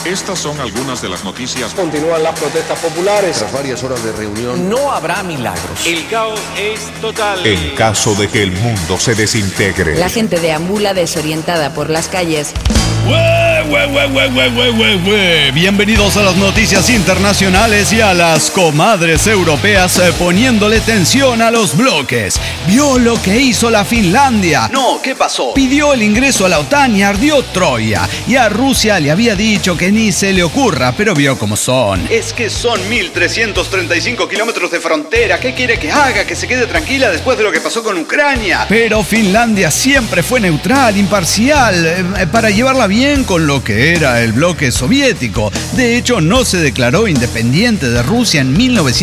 Estas son algunas de las noticias. Continúan las protestas populares. Tras varias horas de reunión, no habrá milagros. El caos es total. En caso de que el mundo se desintegre. La gente deambula desorientada por las calles. Bienvenidos a las noticias internacionales y a las comadres europeas poniéndole tensión a los bloques. ¿Vio lo que hizo la Finlandia? No, ¿qué pasó? Pidió el ingreso a la OTAN y ardió Troya. Y a Rusia le había dicho que ni se le ocurra, pero vio cómo son. Es que son 1.335 kilómetros de frontera. ¿Qué quiere que haga? ¿Que se quede tranquila después de lo que pasó con Ucrania? Pero Finlandia siempre fue neutral, imparcial, para llevarla bien con lo que era el bloque soviético. De hecho, no se declaró independiente de Rusia en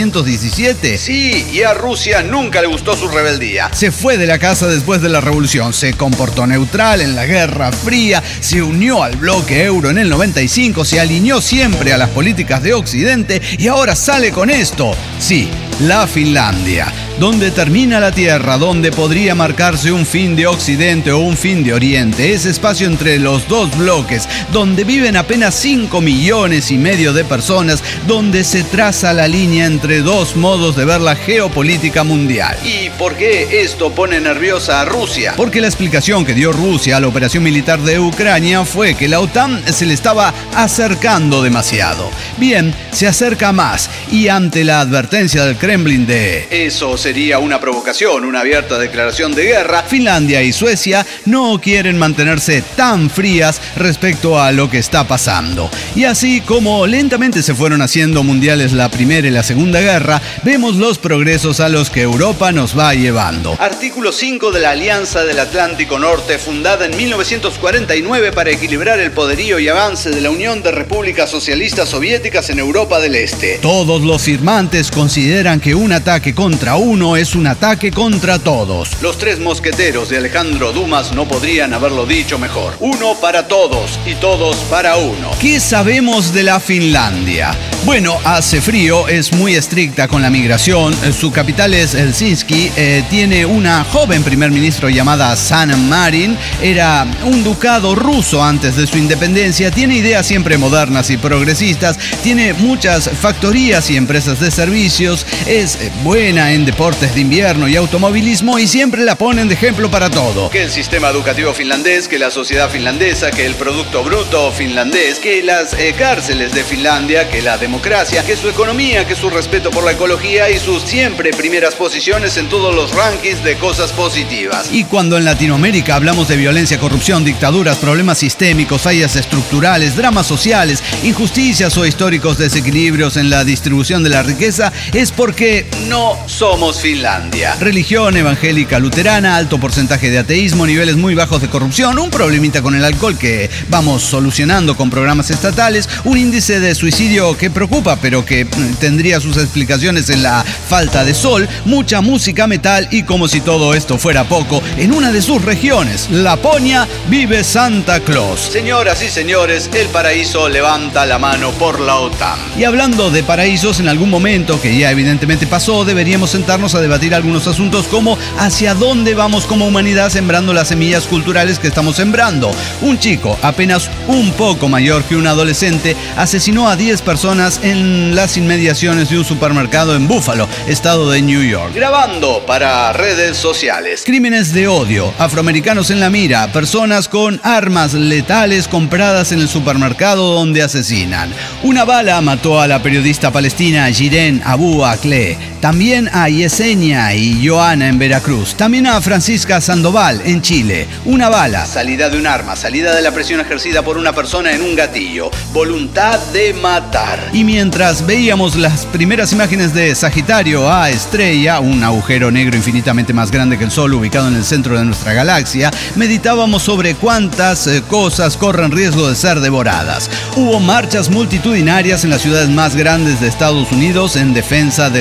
1917. Sí, y a Rusia nunca le gustó su rebeldía. Se fue de la casa después de la revolución, se comportó neutral en la Guerra Fría, se unió al bloque euro en el 95, se alineó siempre a las políticas de Occidente y ahora sale con esto. Sí, la Finlandia. Donde termina la Tierra, donde podría marcarse un fin de Occidente o un fin de Oriente, ese espacio entre los dos bloques, donde viven apenas 5,5 millones de personas, donde se traza la línea entre dos modos de ver la geopolítica mundial. ¿Y por qué esto pone nerviosa a Rusia? Porque la explicación que dio Rusia a la operación militar de Ucrania fue que la OTAN se le estaba acercando demasiado. Bien, se acerca más, y ante la advertencia del Kremlin de eso sería una provocación, una abierta declaración de guerra, Finlandia y Suecia no quieren mantenerse tan frías respecto a lo que está pasando. Y así como lentamente se fueron haciendo mundiales la Primera y la Segunda Guerra, vemos los progresos a los que Europa nos va llevando. Artículo 5 de la Alianza del Atlántico Norte, fundada en 1949 para equilibrar el poderío y avance de la Unión de Repúblicas Socialistas Soviéticas en Europa del Este. Todos los firmantes consideran que un ataque contra uno es un ataque contra todos. Los tres mosqueteros de Alejandro Dumas no podrían haberlo dicho mejor. Uno para todos y todos para uno. ¿Qué sabemos de la Finlandia? Bueno, hace frío, es muy estricta con la migración, su capital es Helsinki, tiene una joven primer ministro llamada Sanna Marin, era un ducado ruso antes de su independencia, tiene ideas siempre modernas y progresistas, tiene muchas factorías y empresas de servicios, es buena en deportes de invierno y automovilismo y siempre la ponen de ejemplo para todo. Que el sistema educativo finlandés, que la sociedad finlandesa, que el producto bruto finlandés, que las cárceles de Finlandia, que la democracia, que su economía, que su respeto por la ecología y sus siempre primeras posiciones en todos los rankings de cosas positivas. Y cuando en Latinoamérica hablamos de violencia, corrupción, dictaduras, problemas sistémicos, fallas estructurales, dramas sociales, injusticias o históricos desequilibrios en la distribución de la riqueza, es porque no somos Finlandia. Religión evangélica luterana, alto porcentaje de ateísmo, niveles muy bajos de corrupción, un problemita con el alcohol que vamos solucionando con programas estatales, un índice de suicidio que preocupa, pero que tendría sus explicaciones en la falta de sol, mucha música metal y, como si todo esto fuera poco, en una de sus regiones, Laponia, vive Santa Claus. Señoras y señores, el paraíso levanta la mano por la OTAN. Y hablando de paraísos, en algún momento, que ya evidentemente pasó, deberíamos sentarnos a debatir algunos asuntos como hacia dónde vamos como humanidad sembrando las semillas culturales que estamos sembrando. Un chico, apenas un poco mayor que un adolescente, asesinó a 10 personas en las inmediaciones de un supermercado en Buffalo, estado de New York. Grabando para redes sociales. Crímenes de odio, afroamericanos en la mira, personas con armas letales compradas en el supermercado donde asesinan. Una bala mató a la periodista palestina Shirin Abu Akleh. También a Yesenia y Joana en Veracruz. También a Francisca Sandoval en Chile. Una bala, salida de un arma, salida de la presión ejercida por una persona en un gatillo. Voluntad de matar. Y mientras veíamos las primeras imágenes de Sagitario A Estrella, un agujero negro infinitamente más grande que el Sol ubicado en el centro de nuestra galaxia, meditábamos sobre cuántas cosas corren riesgo de ser devoradas. Hubo marchas multitudinarias en las ciudades más grandes de Estados Unidos en defensa del acceso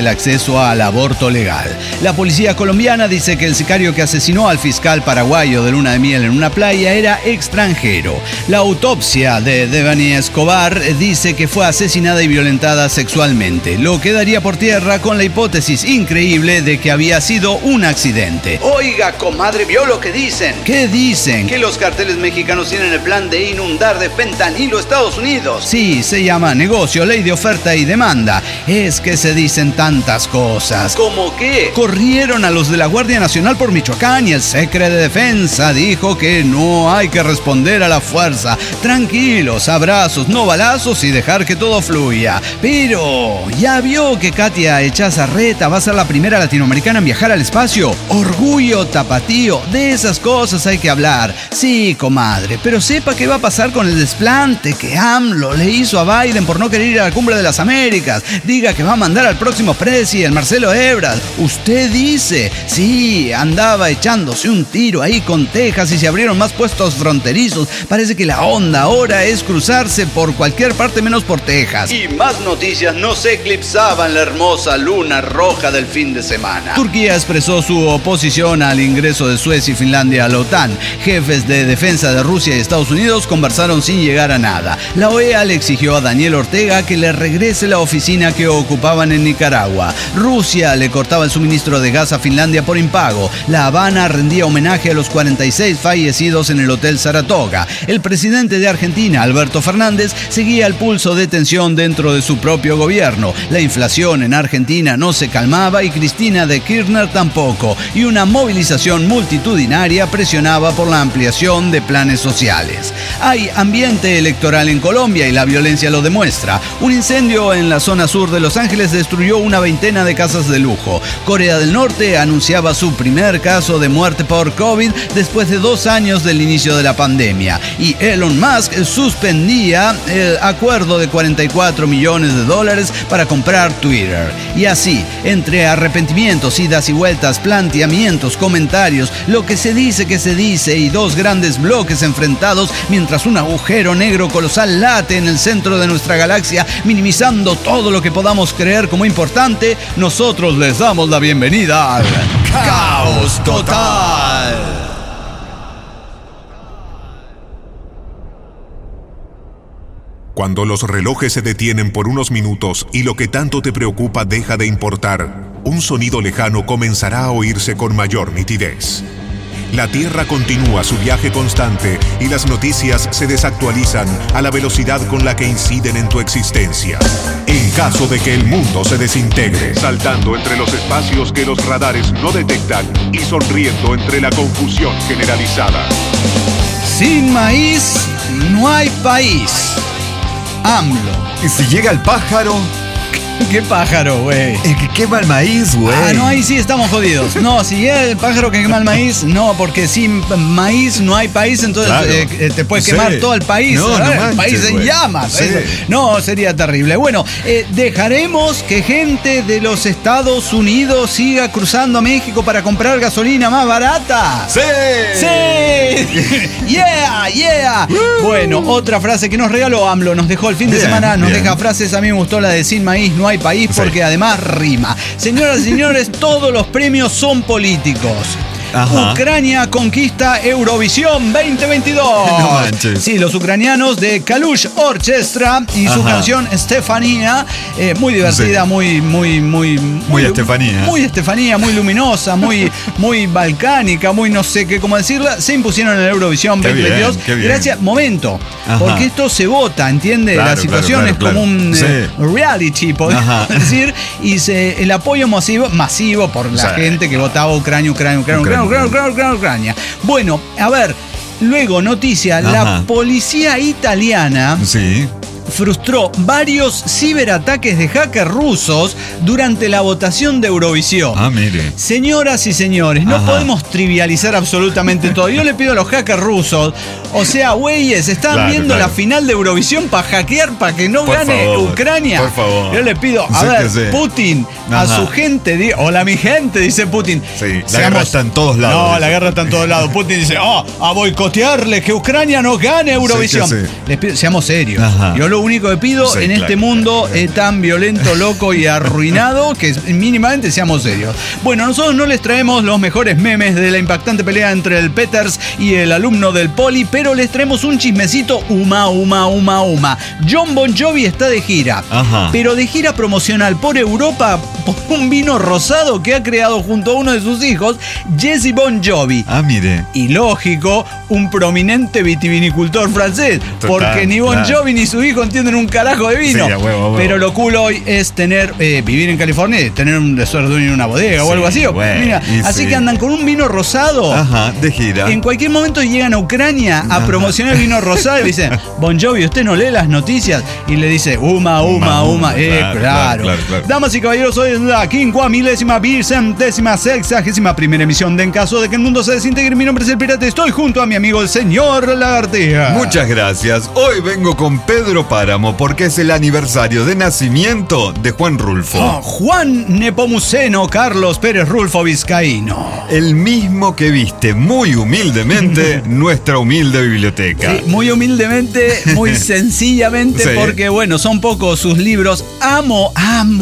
acceso al aborto legal. La policía colombiana dice que el sicario que asesinó al fiscal paraguayo de luna de miel en una playa era extranjero. La autopsia de Devani Escobar dice que fue asesinada y violentada sexualmente, lo que daría por tierra con la hipótesis increíble de que había sido un accidente. Oiga, comadre, ¿vio lo que dicen? ¿Qué dicen? Que los carteles mexicanos tienen el plan de inundar de fentanilo Estados Unidos. Sí, se llama negocio, ley de oferta y demanda. Es que se dicen tantas cosas. ¿Cómo qué? Corrieron a los de la Guardia Nacional por Michoacán y el Secre de Defensa dijo que no hay que responder a la fuerza. Tranquilos, abrazos, no balazos y dejar que todo fluya. Pero, ¿ya vio que Katia Echazarreta va a ser la primera latinoamericana en viajar al espacio? Orgullo tapatío, de esas cosas hay que hablar. Sí, comadre, pero sepa qué va a pasar con el desplante que AMLO le hizo a Biden por no querer ir a la Cumbre de las Américas. Diga que va a mandar al próximo presi, el Marcelo Ebrard. Usted dice, sí, andaba echándose un tiro ahí con Texas y se abrieron más puestos fronterizos. Parece que la onda ahora es cruzarse por cualquier parte menos por Texas. Y más noticias no se eclipsaban la hermosa luna roja del fin de semana. Turquía expresó su oposición al ingreso de Suecia y Finlandia a la OTAN. Jefes de defensa de Rusia y Estados Unidos conversaron sin llegar a nada. La OEA le exigió a Daniel Ortega que le regrese la oficina que ocupaban en Nicaragua. Rusia le cortaba el suministro de gas a Finlandia por impago. La Habana rendía homenaje a los 46 fallecidos en el Hotel Saratoga. El presidente de Argentina, Alberto Fernández, seguía el pulso de tensión dentro de su propio gobierno. La inflación en Argentina no se calmaba y Cristina de Kirchner tampoco. Y una movilización multitudinaria presionaba por la ampliación de planes sociales. Hay ambiente electoral en Colombia y la violencia lo demuestra. Un incendio en la zona sur de Los Ángeles destruyó una veintena de casas de lujo. Corea del Norte anunciaba su primer caso de muerte por COVID después de 2 años del inicio de la pandemia. Y Elon Musk suspendía el acuerdo de $44 millones para comprar Twitter. Y así, entre arrepentimientos, idas y vueltas, planteamientos, comentarios, lo que se dice y 2 grandes bloques enfrentados mientras un agujero negro colosal late en el centro de nuestra galaxia, minimizando todo lo que podamos creer como importante, nosotros les damos la bienvenida al Caos Total. Cuando los relojes se detienen por unos minutos y lo que tanto te preocupa deja de importar, un sonido lejano comenzará a oírse con mayor nitidez. La Tierra continúa su viaje constante y las noticias se desactualizan a la velocidad con la que inciden en tu existencia. En caso de que el mundo se desintegre, saltando entre los espacios que los radares no detectan y sonriendo entre la confusión generalizada. Sin maíz no hay país. AMLO. Y si llega el pájaro... ¿Qué pájaro, güey? El que quema el maíz, güey. Ah, no, ahí sí estamos jodidos. No, si es el pájaro que quema el maíz, no, porque sin maíz no hay país, entonces claro. Te puede quemar todo el país. No, no manches, el país en llamas. Sí. No, sería terrible. Bueno, dejaremos que gente de los Estados Unidos siga cruzando a México para comprar gasolina más barata. ¡Sí! ¡Sí! ¡Yeah! ¡Yeah! Bueno, otra frase que nos regaló AMLO, nos dejó el fin de semana, nos deja frases. A mí me gustó la de sin maíz no hay país porque además rima. Señoras y señores, todos los premios son políticos. Ajá. Ucrania conquista Eurovisión 2022. No manches. Sí, los ucranianos de Kalush Orchestra y su canción Estefanía, muy divertida, sí. muy Estefanía. Muy Estefanía, muy luminosa, muy balcánica, muy no sé qué cómo decirla, se impusieron en la Eurovisión 2022. Qué bien. Gracias, momento, porque esto se vota, ¿entiende? Claro, la situación es como un reality, podemos decir, y el apoyo masivo por la gente que votaba Ucrania. Bueno, a ver, luego noticia, la policía italiana frustró varios ciberataques de hackers rusos durante la votación de Eurovisión. Mire. Señoras y señores, no podemos trivializar absolutamente todo. Yo le pido a los hackers rusos, O sea, güeyes, están viendo la final de Eurovisión para hackear, para que no gane Ucrania. Por favor. Yo le pido, a ver, Putin, a su gente, hola mi gente, dice Putin. Sí, la guerra está en todos lados. No, la guerra está en todos lados. Putin dice, a boicotearle, que Ucrania no gane Eurovisión. Sí. Les pido, seamos serios. Ajá. Yo lo único que pido en este mundo tan violento, loco y arruinado, que mínimamente seamos serios. Bueno, nosotros no les traemos los mejores memes de la impactante pelea entre el Peters y el alumno del Poli, pero les traemos un chismecito uma. Jon Bon Jovi está de gira, pero de gira promocional por Europa por un vino rosado que ha creado junto a uno de sus hijos, Jesse Bon Jovi. Mire. Y lógico, un prominente vitivinicultor francés, porque ni Bon Jovi ni su hijo entienden un carajo de vino. Sí, a huevo. Pero lo cool hoy es tener, vivir en California y tener un ser dueño en una bodega o algo así. Mira, así que andan con un vino rosado. De gira. En cualquier momento llegan a Ucrania a promocionar el vino rosado y le dicen, Bon Jovi, ¿usted no lee las noticias? Y le dice, uma. Claro. Damas y caballeros, hoy es la 50.060ª emisión de En Caso de que el mundo se desintegre. Mi nombre es El Pirata y estoy junto a mi amigo el señor Lagartija. Muchas gracias. Hoy vengo con Pedro Páramo porque es el aniversario de nacimiento de Juan Rulfo. Juan Nepomuceno Carlos Pérez Rulfo Vizcaíno. El mismo que viste muy humildemente nuestra humilde biblioteca. Sí, muy humildemente, muy sencillamente, porque bueno, son pocos sus libros. Amo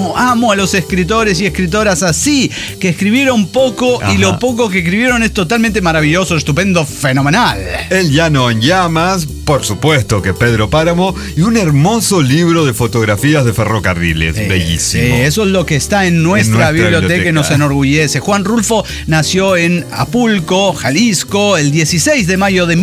a los escritores y escritoras así, que escribieron poco y lo poco que escribieron es totalmente maravilloso, estupendo, fenomenal. El Llano en Llamas, por supuesto que Pedro Páramo, y un hermoso libro de fotografías de ferrocarriles, bellísimo. Sí, eso es lo que está en nuestra biblioteca y nos enorgullece. Juan Rulfo nació en Apulco, Jalisco, el 16 de mayo de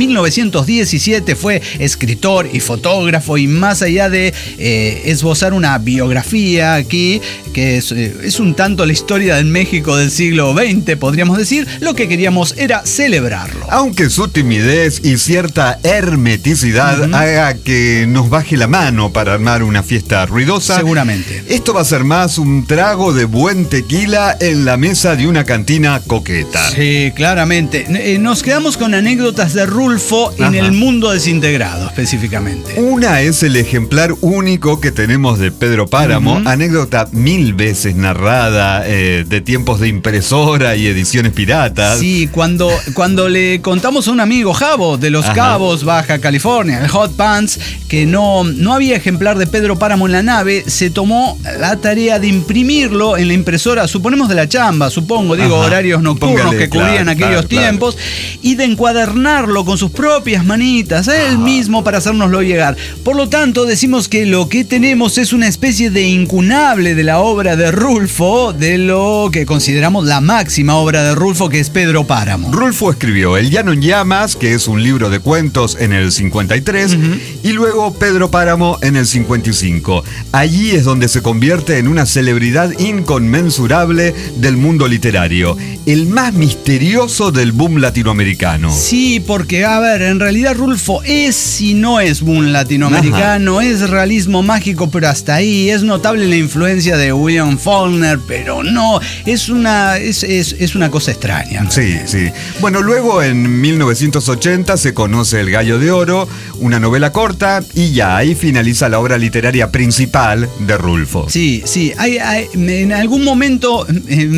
1917, fue escritor y fotógrafo, y más allá de esbozar una biografía aquí, que es un tanto la historia del México del siglo XX, podríamos decir, lo que queríamos era celebrarlo. Aunque su timidez y cierta hermeticidad haga que nos baje la mano para armar una fiesta ruidosa, seguramente. Esto va a ser más un trago de buen tequila en la mesa de una cantina coqueta. Sí, claramente. Nos quedamos con anécdotas de Rulfo en el mundo desintegrado, específicamente. Una es el ejemplar único que tenemos de Pedro Páramo, anécdota 1000 veces narrada, de tiempos de impresora y ediciones piratas. Sí, cuando le contamos a un amigo, Javo, de Los Cabos, Baja California, el Hot Pants, que no había ejemplar de Pedro Páramo en la nave, se tomó la tarea de imprimirlo en la impresora, suponemos de la chamba, horarios nocturnos que cubrían aquellos tiempos, y de encuadernarlo con sus propias manitas, él mismo, para hacérnoslo llegar. Por lo tanto, decimos que lo que tenemos es una especie de incunable de la obra de Rulfo, de lo que consideramos la máxima obra de Rulfo, que es Pedro Páramo. Rulfo escribió El Llano en Llamas, que es un libro de cuentos, en el 53, y luego Pedro Páramo en el 55. Allí es donde se convierte en una celebridad inconmensurable del mundo literario, el más misterioso del boom latinoamericano. Sí, porque, en realidad Rulfo es y no es boom latinoamericano, es realismo mágico, pero hasta ahí. Es notable la influencia de William Faulkner, pero no, es una cosa extraña. Sí. Bueno, luego en 1980 se conoce El Gallo de Oro, una novela corta, y ya ahí finaliza la obra literaria principal de Rulfo. Sí, en algún momento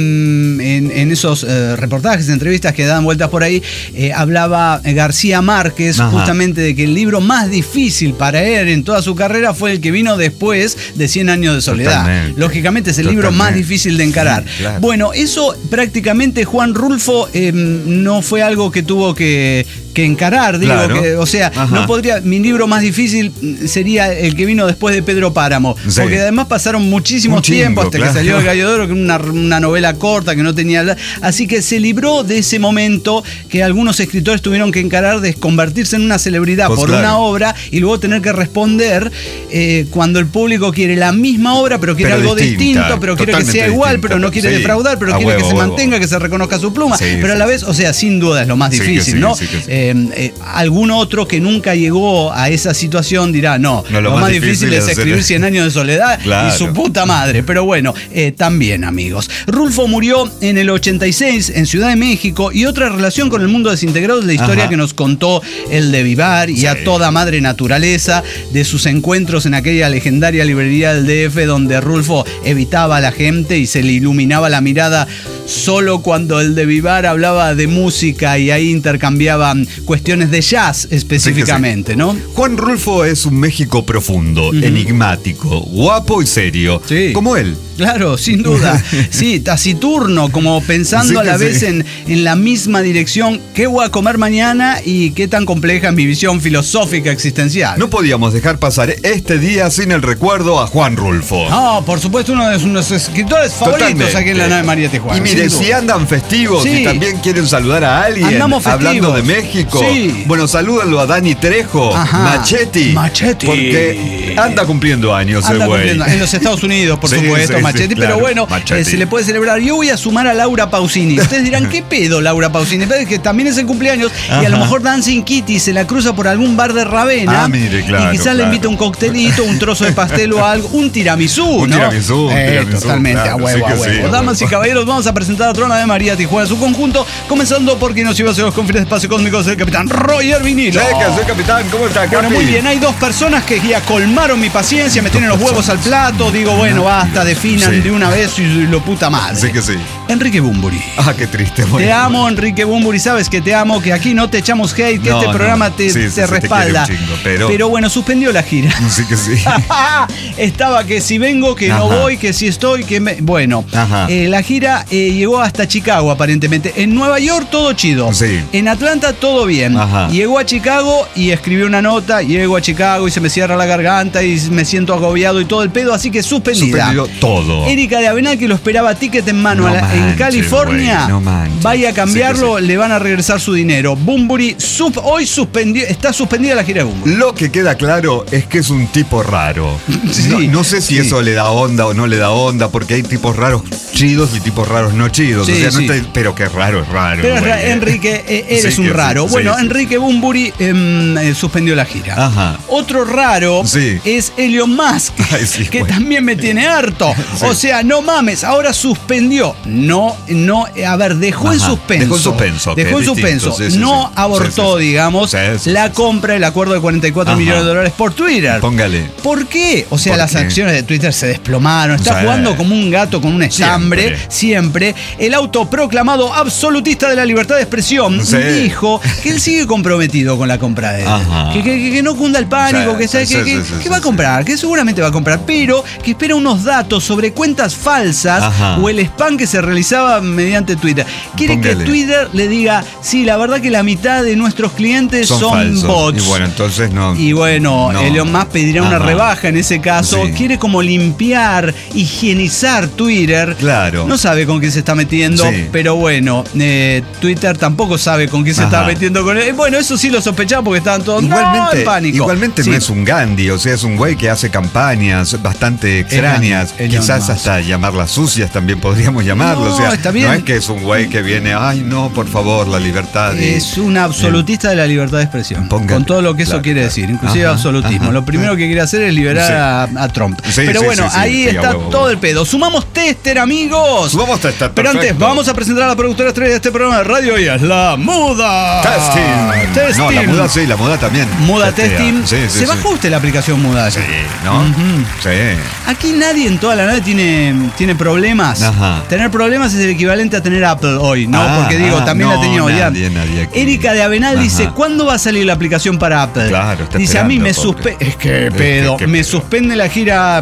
en esos reportajes, entrevistas que dan vueltas por ahí, hablaba García Márquez justamente de que el libro más difícil para él en toda su carrera fue el que vino después de 100 años de soledad. Totalmente. Lógicamente es el libro más difícil de encarar. Sí, claro. Bueno, eso prácticamente Juan Rulfo no fue algo que tuvo que encarar, digo, claro. No podría, mi libro más difícil sería el que vino después de Pedro Páramo, porque además pasaron muchísimos tiempos hasta que salió El Gallo de Oro, que era una novela corta que no tenía, así que se libró de ese momento que algunos escritores tuvieron que encarar, de convertirse en una celebridad por una obra y luego tener que responder cuando el público quiere la misma obra pero quiere algo distinto, pero quiere que sea igual, pero no quiere defraudar, pero quiere que se mantenga, que se reconozca su pluma, pero a la vez, sin duda es lo más difícil, ¿no? algún otro que nunca llegó a esa situación dirá, no, lo más difícil es escribir 100 años de soledad, claro, y su puta madre. Pero bueno, también, amigos. Rulfo murió en el 86 en Ciudad de México, y otra relación con el mundo desintegrado es la historia que nos contó el de Vivar y a toda madre naturaleza, de sus encuentros en aquella legendaria librería del DF donde Rulfo evitaba a la gente y se le iluminaba la mirada solo cuando el de Vivar hablaba de música, y ahí intercambiaban cuestiones de jazz específicamente, ¿no? Juan Rulfo es un México profundo, enigmático, guapo y serio, como él. Claro, sin duda. Sí, taciturno, como pensando a la vez en la misma dirección. ¿Qué voy a comer mañana y qué tan compleja es mi visión filosófica existencial? No podíamos dejar pasar este día sin el recuerdo a Juan Rulfo. No, por supuesto, uno de nuestros escritores favoritos aquí en la nave María Tijuana. Y mire, si andan festivos y también quieren saludar a alguien, andamos hablando de México, bueno, salúdenlo a Dani Trejo, Machete, porque anda cumpliendo años el güey. En los Estados Unidos, por supuesto, Machete, claro, pero bueno, se le puede celebrar. Yo voy a sumar a Laura Pausini. Ustedes dirán, ¿qué pedo Laura Pausini? Pero es que también es el cumpleaños, y a lo mejor Dancing Kitty se la cruza por algún bar de Ravenna, mire, claro, y quizás le invita un coctelito, un trozo de pastel o algo, un tiramisú, ¿no? Tiramisú, totalmente, claro, a huevo, a huevo. Damas y caballeros, vamos a presentar a Trona de María Tijuana, su conjunto, comenzando por quien nos lleva hacia los confines de espacio cósmicos, el capitán Roger Vinilo. Soy capitán, ¿cómo está, Capi? Bueno, muy bien, hay dos personas que ya colmaron mi paciencia, me tienen los huevos al plato, digo, bueno, basta, definan de una vez y lo puta madre. Sí que sí. Enrique Bunbury. Qué triste. Te amo, Enrique Bunbury, sabes que te amo, que aquí no te echamos hate, que este programa te respalda. Te chingo, pero bueno, suspendió la gira. Sí que sí. Estaba que si vengo, que no voy, que si estoy, que me... Bueno, la gira llegó hasta Chicago, aparentemente. En Nueva York todo chido. Sí. En Atlanta todo bien. Llegó a Chicago y escribió una nota. Llego a Chicago y se me cierra la garganta y me siento agobiado y todo el pedo, así que suspendida. Suspendió todo. Erika de Avenal, que lo esperaba ticket en mano en California, vaya a cambiarlo, le van a regresar su dinero. Bunbury hoy está suspendida la gira de Bunbury. Lo que queda claro es que es un tipo raro. No sé si eso le da onda o no le da onda, porque hay tipos raros chidos y tipos raros no chidos. Pero que raro es raro. Pero Enrique, eres un raro. Enrique Bunbury suspendió la gira. Otro raro es Elon Musk, que también me tiene harto. O sea, no mames, ahora suspendió. Dejó en suspenso. Dejó en suspenso. No abortó, digamos, la compra, el acuerdo de $44 millones por Twitter. Póngale. ¿Por qué? O sea, las acciones de Twitter se desplomaron. Está jugando como un gato con un estambre. Siempre. El autoproclamado absolutista de la libertad de expresión dijo que él sigue comprometido con la compra de él. Que no cunda el pánico, que va a comprar, que seguramente va a comprar, pero que espera unos datos sobre cuentas falsas o el spam que se realizaba mediante Twitter. Quiere que Twitter le diga, sí, la verdad que la mitad de nuestros clientes son bots. Y bueno, entonces no. Y bueno, Elon Musk pedirá una rebaja en ese caso. Quiere como limpiar, higienizar Twitter. Claro. No sabe con quién se está metiendo, pero bueno, Twitter tampoco sabe con quién se está metiendo con él. Bueno, eso sí lo sospechaba porque estaban todos en pánico. Igualmente no es un Gandhi, o sea, es un güey que hace campañas bastante extrañas. Quizás hasta llamarlas sucias también podríamos llamarlo. No, o sea, está bien. No es que es un güey que viene, ay no, por favor, la libertad. Es un absolutista de la libertad de expresión. Con todo lo que eso quiere decir, inclusive absolutismo. Lo primero que quiere hacer es liberar a Trump. Pero bueno, ahí está todo el pedo. Sumamos Tester, amigos. Sumamos Tester, pero antes, vamos a presentar a la productora estrella de este programa de radio, y es la Muda. Testing. No, la Muda sí, la Muda también. Muda Testing. ¿Se bajó usted la aplicación Muda? Sí, ¿no? Sí. Aquí nadie en toda la nave tiene problemas. Tener problemas es el equivalente a tener Apple hoy, ¿no? Porque digo, también la tenía ya. Erika de Avenal dice, ¿cuándo va a salir la aplicación para Apple? Claro, está dice, a mí me suspende. Es que pedo. Me suspende la gira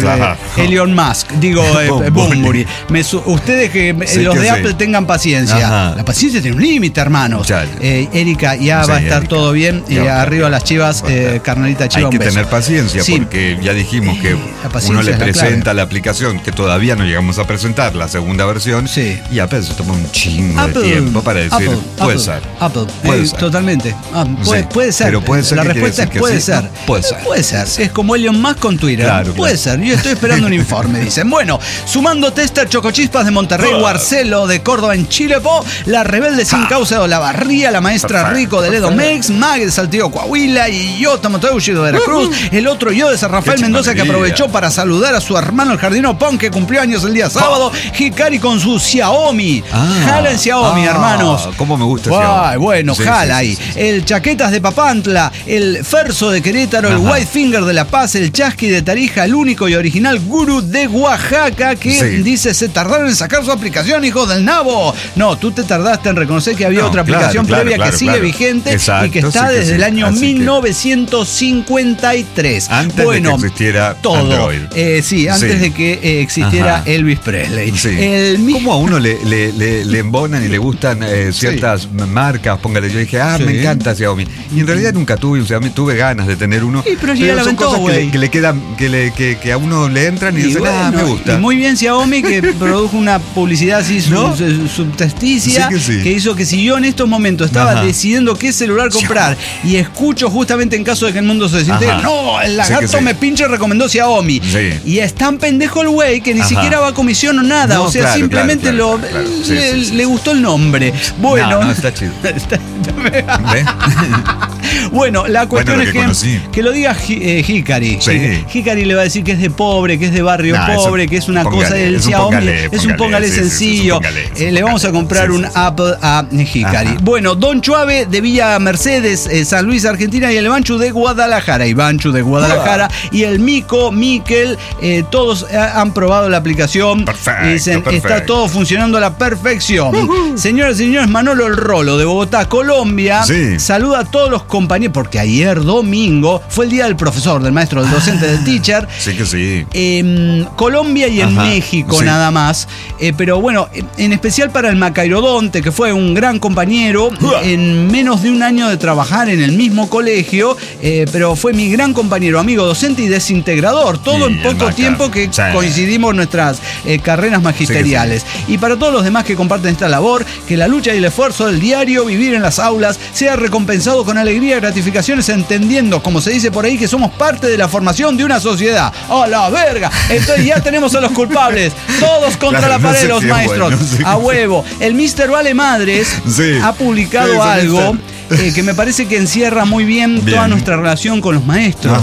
Elon Musk. Digo, Bunbury. Ustedes que los de Apple tengan paciencia. La paciencia tiene un límite, hermanos. Erika, ya va a estar todo bien. Arriba las chivas, carnalita chiva. Hay que tener paciencia, porque ya dijimos que uno le presenta la aplicación, que todavía no llegamos a presentar la segunda versión, y Apple se toma un chingo de tiempo para decir, puede ser. Puede ser. Totalmente. Puede ser. Pero puede ser. La respuesta es puede ser. Puede ser. Es como Elon Musk con Twitter. Puede ser. Yo estoy esperando un informe, dicen. Bueno, sumando Tester, Chocochispas de Monterrey, Guarcelo de Córdoba en Chile, la Rebelde sin causa o la Barría, la maestra Rico de Ledo Mex, Mag de Saltillo, Coahuila y yo, Tamoteuchi de Veracruz. El otro yo de San Rafael Mendoza, que aprovechó para saludar a su hermano el jardinero Pong, que cumplió años el día sábado. Hikari con su Xiaomi. Jala en Xiaomi, hermanos. Cómo me gusta Xiaomi. Bueno, jala ahí. El Chaquetas de Papantla, el Ferso de Querétaro, el Whitefinger de La Paz, el Chasqui de Tarija, el único y original Guru de Oaxaca, que dice: se tardaron en sacar su aplicación, hijos del nabo. No, tú te tardaste en reconocer que había otra aplicación previa que sigue vigente y que está desde el año 1953. Antes de que existiera Android. Antes de que existiera Elvis Presley. ¿Cómo a uno le embonan y le gustan ciertas marcas? Póngale, yo dije, me encanta Xiaomi. Y en realidad nunca tuve un Xiaomi, tuve ganas de tener uno. Pero son cosas que le quedan, que a uno le entran y dicen, me gusta. Y muy bien Xiaomi, que produjo una publicidad así subtesticia, que hizo que si yo en estos momentos estaba decidiendo qué celular comprar y escucho justamente en caso de que el mundo se desintegre, no, el lagarto me pinche recomendó Xiaomi. Y es tan pendejo el güey que ni siquiera va a comisión o nada, simplemente le gustó el nombre. Bueno, está chido. Bueno, la cuestión es que lo diga Hikari. Hikari le va a decir que es de pobre, que es de barrio pobre, que es una cosa del Xiaomi. Es un póngale sencillo. Le vamos a comprar un Apple a Hikari. Bueno, Don Chuave de Villa Mercedes, San Luis, Argentina, y el Ivanchu de Guadalajara. Ivanchu de Guadalajara y el Miquel, todos han probado la aplicación. Dicen, está todo funcionando a la perfección. Señoras y señores, Manolo el Rolo de Bogotá, Colombia, saluda a todos los compañeros, porque ayer domingo fue el día del profesor, del maestro, del docente, del teacher. En Colombia y en México nada más. Pero bueno, en especial para el Macairodonte, que fue un gran compañero, en menos de un año de trabajar en el mismo colegio, pero fue mi gran compañero, amigo, docente y desintegrador. Todo en poco tiempo que coincidimos nuestras carreras magisteriales. Y para todos los demás que comparten esta labor, que la lucha y el esfuerzo del diario vivir en las aulas sea recompensado con alegría y gratificaciones, entendiendo, como se dice por ahí, que somos parte de la formación de una sociedad. ¡A la verga! Entonces ya tenemos a los culpables. Todos contra la pared, los maestros. A huevo. El Mr. Vale Madres ha publicado algo que me parece que encierra muy bien toda nuestra relación con los maestros.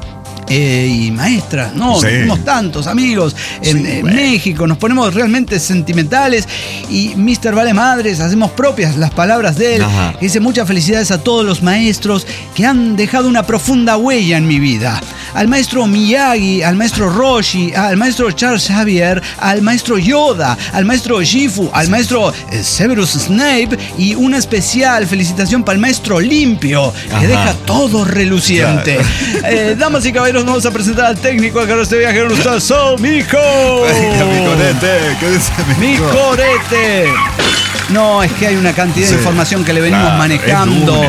Y maestras, tenemos tantos amigos en México, nos ponemos realmente sentimentales, y Mr. Vale Madres hacemos propias las palabras de él, que dice: muchas felicidades a todos los maestros que han dejado una profunda huella en mi vida. Al maestro Miyagi, al maestro Roshi, al maestro Charles Xavier, al maestro Yoda, al maestro Shifu, al maestro Severus Snape, y una especial felicitación para el maestro Limpio, que deja todo reluciente. Damas y caballeros, vamos a presentar al técnico a cargo de este viaje con ustedes, Mico. ¿Qué dice Mico? Micorete. No, es que hay una cantidad de información que le venimos manejando.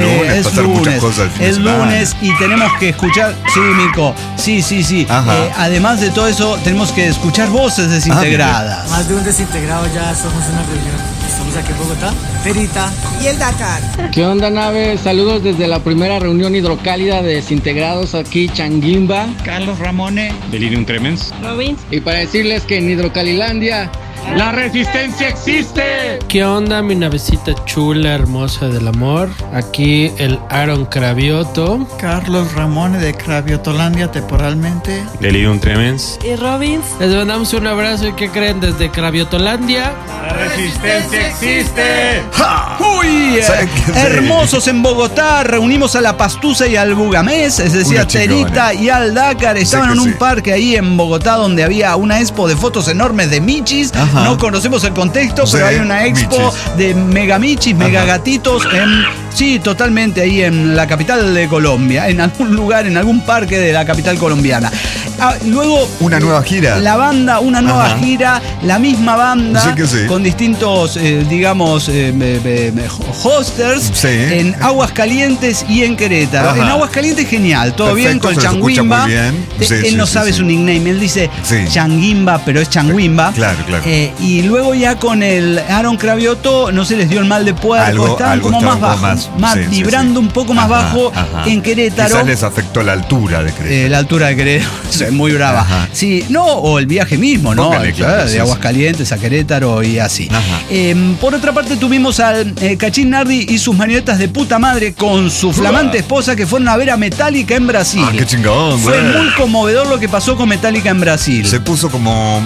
Es lunes y tenemos que escuchar. Sí, Mico. Sí. Además de todo eso, tenemos que escuchar voces desintegradas. Más de un desintegrado, ya somos una reunión. Estamos aquí en Bogotá, Perita y el Dakar. ¿Qué onda, nave? Saludos desde la primera reunión hidrocálida de desintegrados aquí, Changuimba. Carlos Ramone, Delirium Tremens, Robin. Y para decirles que en Hidrocalilandia ¡la resistencia existe! ¿Qué onda, mi navecita chula, hermosa del amor? Aquí el Aaron Cravioto. Carlos Ramone de Craviotolandia temporalmente. Delirium Tremens. Y Robin. Les mandamos un abrazo y ¿qué creen? Desde Craviotolandia. ¡La resistencia existe! ¡Uy! Hermosos en Bogotá, reunimos a la Pastusa y al Bugamés, es decir, a Terita y al Dakar. Estaban en un parque ahí en Bogotá donde había una expo de fotos enormes de michis. No conocemos el contexto, pero hay una expo de megamichis, megagatitos sí, totalmente ahí en la capital de Colombia, en algún lugar, en algún parque de la capital colombiana. Luego una nueva gira. La banda, una nueva gira, la misma banda con distintos, digamos, hosters en Aguascalientes y en Querétaro. En Aguascalientes genial, todo bien con Changuimba. Él no sabe su nickname, él dice Changuimba, pero es Changuimba. Claro. Y luego ya con el Aaron Cravioto no se les dio el mal de puerco, estaban como más bajos, vibrando un poco más bajo en Querétaro. Quizás les afectó la altura de Querétaro. La altura de Querétaro. muy brava. Ajá. Sí, no, o el viaje mismo, ¿no? Póngale, claro, de sí, Aguascalientes a Querétaro y así. Ajá. Por otra parte tuvimos al Cachín Nardi y sus marionetas de puta madre con su flamante esposa que fueron a ver a Metallica en Brasil. Ah, qué chingón, Fue güey. muy conmovedor lo que pasó con Metallica en Brasil. Se puso como...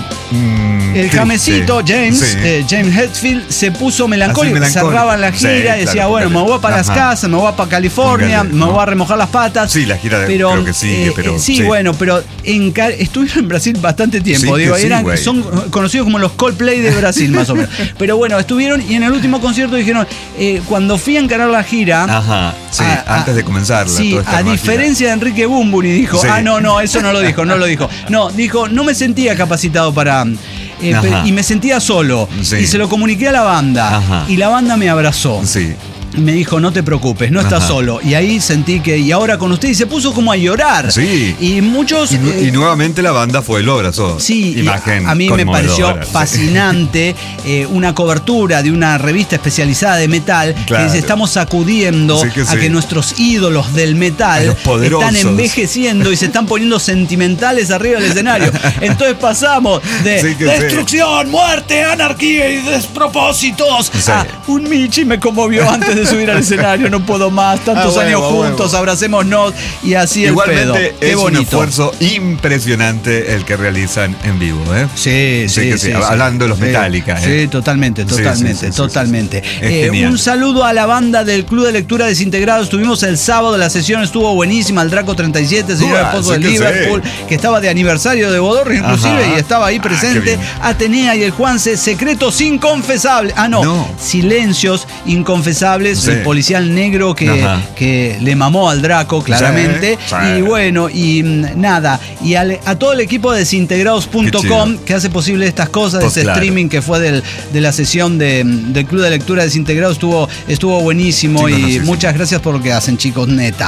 El triste. jamecito, James, Sí. James Hetfield, se puso melancólico, Así, melancólico. cerraba la gira Sí, y decía, claro, bueno, me póngale. voy para las Ajá. casas, me voy para California, Póngale, me ¿no? voy a remojar las patas. Sí, la gira creo que sigue, pero... sí, bueno, pero estuvieron en Brasil bastante tiempo, Sí, digo, que sí, güey. son conocidos como los Coldplay de Brasil, más o menos. Pero bueno, estuvieron y en el último concierto dijeron, cuando fui a encarar la gira... Ajá, sí, antes de comenzarla. Sí, toda esta a máquina. diferencia de Enrique Bunbury, dijo, Sí. no, eso no lo dijo, no lo dijo. No, dijo, no me sentía capacitado para... Ajá. y me sentía solo. Sí. Y se lo comuniqué a la banda. Ajá. Y la banda me abrazó. Sí. Y me dijo, no te preocupes, no estás Ajá. solo. Y ahí sentí que, y ahora con usted, y se puso como a llorar. Sí. Y muchos... Y nuevamente la banda fue, lo abrazó. Sí, Imagen a mí me pareció conmovedora, sí. fascinante una cobertura de una revista especializada de metal Claro. que dice, estamos sacudiendo Sí que a sí. que nuestros ídolos del A metal los poderosos. están envejeciendo y se están poniendo sentimentales arriba del escenario. Entonces pasamos de Sí que destrucción, muerte, anarquía y despropósitos Sí. a un Michi me conmovió antes de subir al escenario, no puedo más, tantos Ah, años huevo, juntos, huevo. abracémonos y así el pedo. Igualmente Qué es bonito. un esfuerzo impresionante el que realizan en vivo, ¿eh? Sí, Sí, que sí, hablando de los Metallica, Sí, totalmente, Sí, totalmente, sí, sí, totalmente. sí, sí. Es genial. Un saludo a la banda del Club de Lectura Desintegrados. Estuvimos el sábado, la sesión estuvo buenísima. El Draco 37, señor Uah, esposo sí de que Liverpool, que estaba de aniversario de Bodorrio inclusive, Ajá. y estaba ahí Ah, qué presente. bien. Atenea y el Juanse, secretos inconfesables. No. Silencios inconfesables. Sí. El policial negro Ajá. que le mamó al Draco, claramente. Sí, sí. Y bueno, y nada. Y a todo el equipo de Qué desintegrados.com chido. que hace posible estas cosas, Pues este claro. streaming que fue de la sesión del Club de Lectura Desintegrados estuvo buenísimo. Sí, y conocí, sí. muchas gracias por lo que hacen, chicos, neta.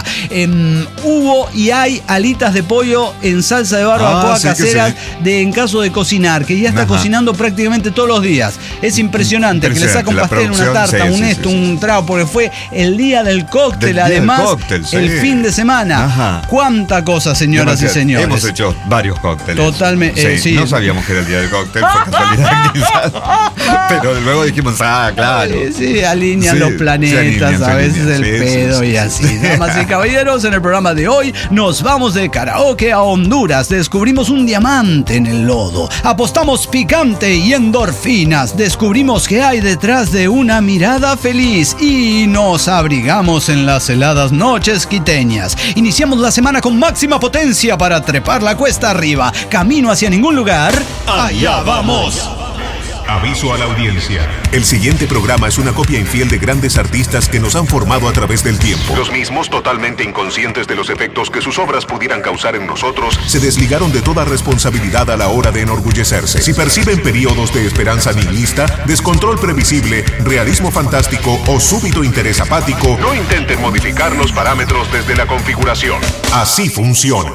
Hubo y hay alitas de pollo en salsa de barbacoa Ah, sí que caseras en caso de cocinar, que ya está Ajá. cocinando prácticamente todos los días. Es impresionante, que le saca un Impresionante, pastel, la una tarta, producción, un sí, esto, sí, sí. un trago, porque fue el día del cóctel, Del día del además, cóctel, sí. el fin de semana. Ajá. Cuánta cosa, señoras y Demasiado. señores. Hemos hecho varios cócteles. Totalmente, sí. No sabíamos que era el día del cóctel, por casualidad quizás. Pero luego dijimos, claro. Sí, alinean Sí, los se planetas, alinean, se a veces alinean, el sí, pedo sí, y sí, así. sí. Damas y caballeros, en el programa de hoy nos vamos de karaoke a Honduras. Descubrimos un diamante en el lodo. Apostamos picante y endorfinas. Descubrimos qué hay detrás de una mirada feliz y nos abrigamos en las heladas noches quiteñas. Iniciamos la semana con máxima potencia para trepar la cuesta arriba. Camino hacia ningún lugar. Allá vamos. Aviso a la audiencia. El siguiente programa es una copia infiel de grandes artistas que nos han formado a través del tiempo. Los mismos, totalmente inconscientes de los efectos que sus obras pudieran causar en nosotros, se desligaron de toda responsabilidad a la hora de enorgullecerse. Si perciben periodos de esperanza nihilista, descontrol previsible, realismo fantástico o súbito interés apático, no intenten modificar los parámetros desde la configuración. Así funciona.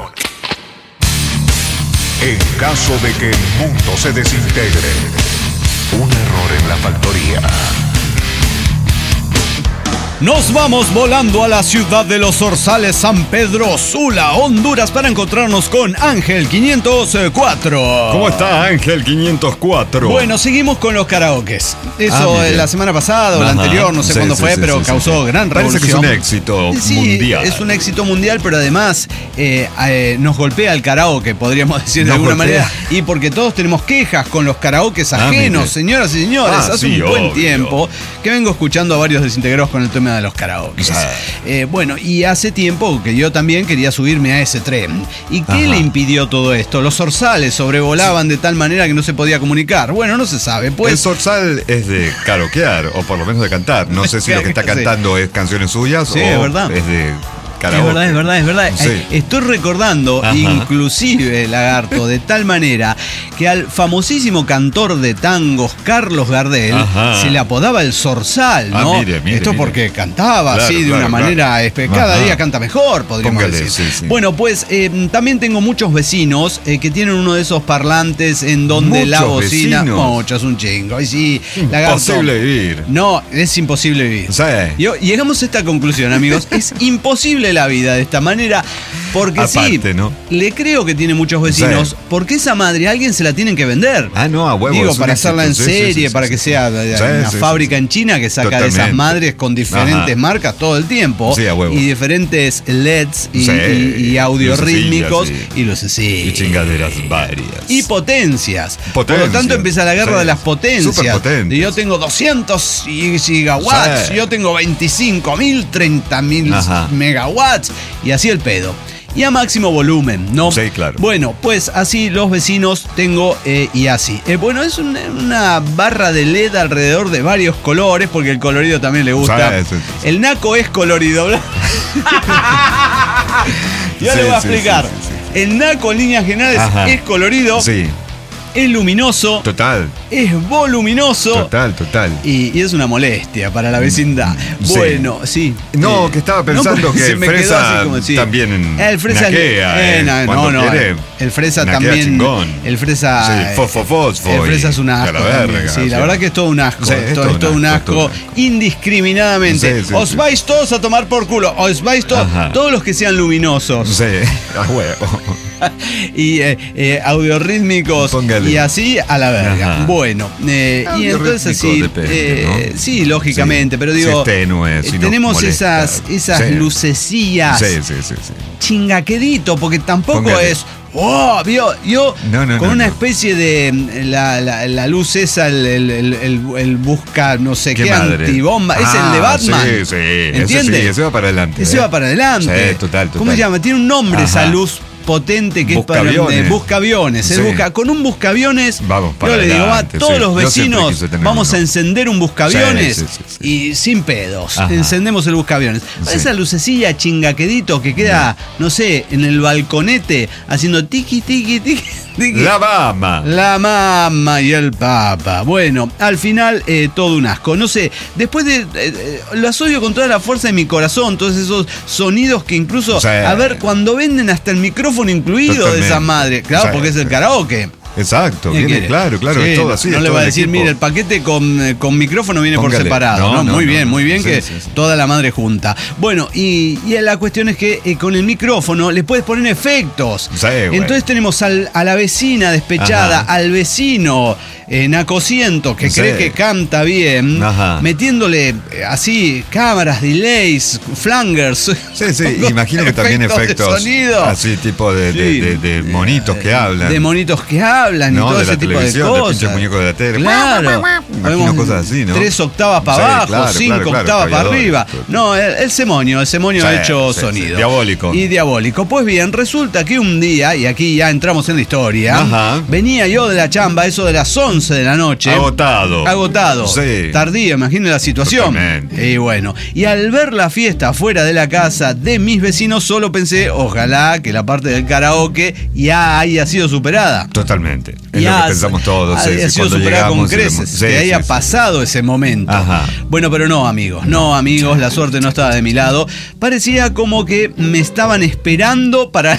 En caso de que el mundo se desintegre, un error en la factoría. Nos vamos volando a la ciudad de los Zorzales, San Pedro Sula, Honduras, para encontrarnos con Ángel 504. ¿Cómo está Ángel 504? Bueno, seguimos con los karaokes. Eso mire. la semana pasada o la Ajá. anterior, no sé Sí, cuándo sí, fue, sí, pero sí, causó sí. gran Parece revolución. que es un éxito Sí, mundial. es un éxito mundial, pero además nos golpea el karaoke, podríamos decir de Nos alguna golpea. manera. Y porque todos tenemos quejas con los karaokes ajenos, mire. señoras y señores. Ah, hace sí, un buen obvio. tiempo que vengo escuchando a varios desintegrados con el tema de los karaokes. Bueno, y hace tiempo que yo también quería subirme a ese tren. ¿Y qué Ajá. le impidió todo esto? Los zorzales sobrevolaban de tal manera que no se podía comunicar. Bueno, no se sabe. El Pues zorzal es de karaokear, o por lo menos de cantar. No sé si lo que está Sí. cantando es canciones suyas Sí, o es verdad. es de karaoke. Es verdad. Sí. Estoy recordando, Ajá. inclusive, Lagarto, de tal manera que al famosísimo cantor de tangos, Carlos Gardel, Ajá. se le apodaba el zorzal, Ah, ¿no? mire, Esto mire. porque cantaba Claro, así de claro, una claro. manera cada Ajá. día canta mejor, podríamos Póngale, decir. sí, sí. Bueno, pues también tengo muchos vecinos que tienen uno de esos parlantes en donde la ¿Muchos bocina. vecinos? Muchos, un chingo. Y sí, Lagarto. Imposible vivir. No, es imposible vivir. Sí. Llegamos a esta conclusión, amigos. Es imposible complicarle la vida de esta manera. Porque Aparte, sí, ¿no? le creo que tiene muchos vecinos, porque esa madre a alguien se la tienen que vender. Ah, no, a huevo. Digo, es un para hacerla en éxito, sí, serie, sí, para sí, que sí. sea una fábrica en China que saca de esas Totalmente. madres con diferentes marcas todo el tiempo. Sí, a huevo. Y diferentes LEDs y audio lucecillas, rítmicos sí. y lucecillas. Y chingaderas varias. Y potencias. Por lo tanto empieza la guerra de las potencias. Superpotentes. Y yo tengo 200 gigawatts, Sí. yo tengo 25.000, 30.000 Ajá. megawatts. Y así el pedo. Y a máximo volumen, ¿no? Sí, claro. Bueno, pues así los vecinos tengo y así. Bueno, es una barra de LED alrededor de varios colores, porque el colorido también le gusta. Sí. El naco es colorido. Ya le voy a explicar. El naco en líneas generales es colorido, es luminoso, Total. es voluminoso. Total. Y es una molestia para la vecindad. Sí. Bueno, sí. No, que estaba pensando no, que se el me quedó fresa así como, sí. también El fresa naquea, no, quiere, el fresa naquea también. chingón. El fresa. Sí, fosfo. El fresa es un asco. La verga, sí, la verdad que es todo un asco. Sí, es todo un asco. Indiscriminadamente. Sí, vais todos a tomar por culo. Os vais todos los que sean luminosos. Sí, a huevo. Y audiorítmicos. Póngale. Y así a la verga. Bueno, y entonces así. Depende, ¿no? Sí, lógicamente, pero digo. Si es tenue, si no tenemos molesta. esas lucecillas. Sí. Chingaquedito, porque tampoco Póngale. es. ¡Oh! Yo No, con una no. especie de. La luz esa, el busca no sé qué madre. antibomba. Es el de Batman. Sí. ¿Entiendes? Ese va para adelante. Ese va para adelante. Sí, total. ¿Cómo se llama? Tiene un nombre esa Ajá. luz potente que Buscaviones. es para buscaviones. Sí. Con un buscaviones, Vamos para yo le digo, adelante, todos sí. los Yo siempre vecinos quise tener vamos uno. a encender un buscaviones Sí. y sin pedos. Ajá. Encendemos el buscaviones. Sí. Esa lucecilla chingaquedito que queda, no sé, en el balconete haciendo tiki. La Bama. La mamá y el papa. Bueno, al final todo un asco. No sé, después de... las odio con toda la fuerza de mi corazón, todos esos sonidos que incluso... Sí. A ver, cuando venden hasta el micrófono incluido Totalmente. de esa madre. Claro, Sí. porque es el karaoke. Exacto, ¿Qué viene, quiere? claro, Sí, es todo así. no es le todo va a el decir, equipo. mire, el paquete con micrófono viene Póngale. por separado. No, muy bien, muy bien Sí, que sí. toda la madre junta. Bueno, y la cuestión es que con el micrófono le puedes poner efectos. Sí, güey. Entonces tenemos a la vecina despechada, Ajá. al vecino nacosiento que Sí. cree que canta bien, Ajá. metiéndole así cámaras, delays, flangers. Sí, imagino que también de efectos sonido. así tipo Sí. de monitos que hablan. De monitos que hablan y No, todo de ese la tipo de televisión, de cosas. pinche muñeco de la tele. Claro. Imagino cosas así, ¿no? 3 octavas para Sí, abajo, claro, 5 claro, octavas para cargadores, arriba. todo. No, el semonio Sí, ha hecho sí, sonido. sí, diabólico. Y diabólico. Pues bien, resulta que un día, y aquí ya entramos en la historia, Ajá. venía yo de la chamba, eso de las 11 de la noche. Agotado. Sí. Tardío, imagine la situación. Totalmente. Y bueno, y al ver la fiesta fuera de la casa de mis vecinos, solo pensé, ojalá que la parte del karaoke ya haya sido superada. Totalmente. Es Ya lo que pensamos todos. haya sido cuando superada con llegamos y vemos- creces, sí, que haya sí, sí. pasado ese momento. Ajá. Bueno, pero no, amigos, la suerte no estaba de mi lado. Parecía como que me estaban esperando para...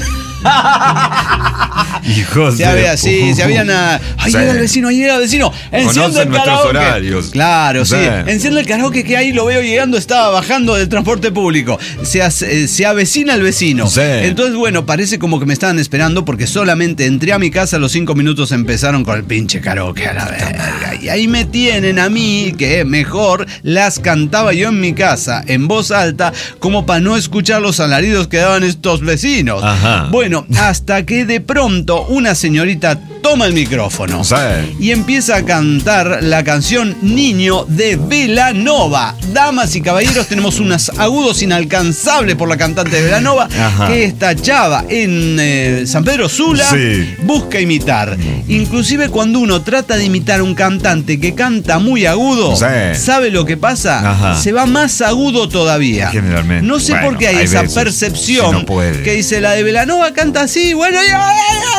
Hijos Se habían ahí Sí. llega el vecino, enciende Conocen el nuestros karaoke. horarios. Claro, sí. Sí. Enciende el karaoke que ahí lo veo llegando, estaba bajando del transporte público. Se avecina el vecino. Sí. Entonces, bueno, parece como que me estaban esperando porque solamente entré a mi casa, a los 5 minutos empezaron con el pinche karaoke a la verga. Y ahí me tienen a mí, que mejor las cantaba yo en mi casa, en voz alta, como para no escuchar los alaridos que daban estos vecinos. Ajá. Bueno, hasta que de pronto una señorita toma el micrófono Sí. y empieza a cantar la canción Niño de Belanova. Damas y caballeros, tenemos unos agudos inalcanzables por la cantante de Belanova, Ajá. que esta chava en San Pedro Sula Sí. busca imitar. Inclusive cuando uno trata de imitar a un cantante que canta muy agudo, Sí. ¿sabe lo que pasa? Ajá. Se va más agudo todavía. Generalmente. No sé Bueno, por qué hay hay esa veces, percepción si no puede. que dice la de Belanova canta así, bueno,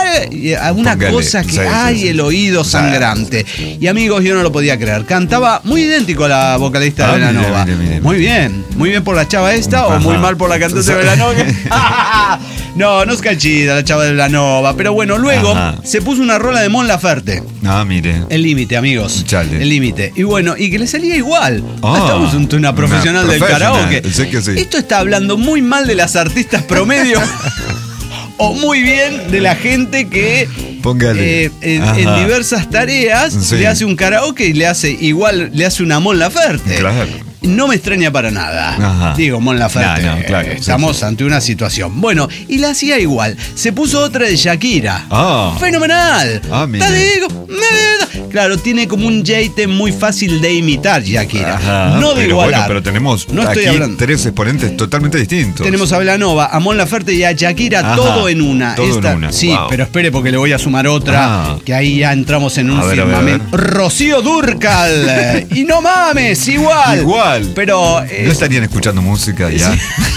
una cosa que hay el oído sangrante. Y amigos, yo no lo podía creer. Cantaba muy idéntico a la vocalista de Belanova. Muy bien por la chava esta o muy mal por la cantante de Belanova. No es canchida la chava de Belanova. Pero bueno, luego se puso una rola de Mon Laferte. Mire. El límite, amigos. Chale. El límite. Y bueno, y que le salía igual. Estamos ante una profesional del karaoke. Sé que sí. Esto está hablando muy mal de las artistas promedio. O muy bien de la gente que en diversas tareas le hace un karaoke y le hace una Mon Laferte. Claro. No me extraña para nada. Digo, Mon Laferte. Claro, estamos ante una situación. Bueno, y la hacía igual. Se puso otra de Shakira. ¡Fenomenal! Claro, tiene como un jeite muy fácil de imitar Shakira. No de igualar. Bueno, pero tenemos estoy aquí hablando. 3 exponentes totalmente distintos. Tenemos a Belanova, a Mon Laferte y a Shakira, todo en una. Todo en una. Sí, pero espere porque le voy a sumar otra, que ahí ya entramos en un firmamento. Rocío Dúrcal. Y no mames, igual. Pero ¿no estarían escuchando música ya?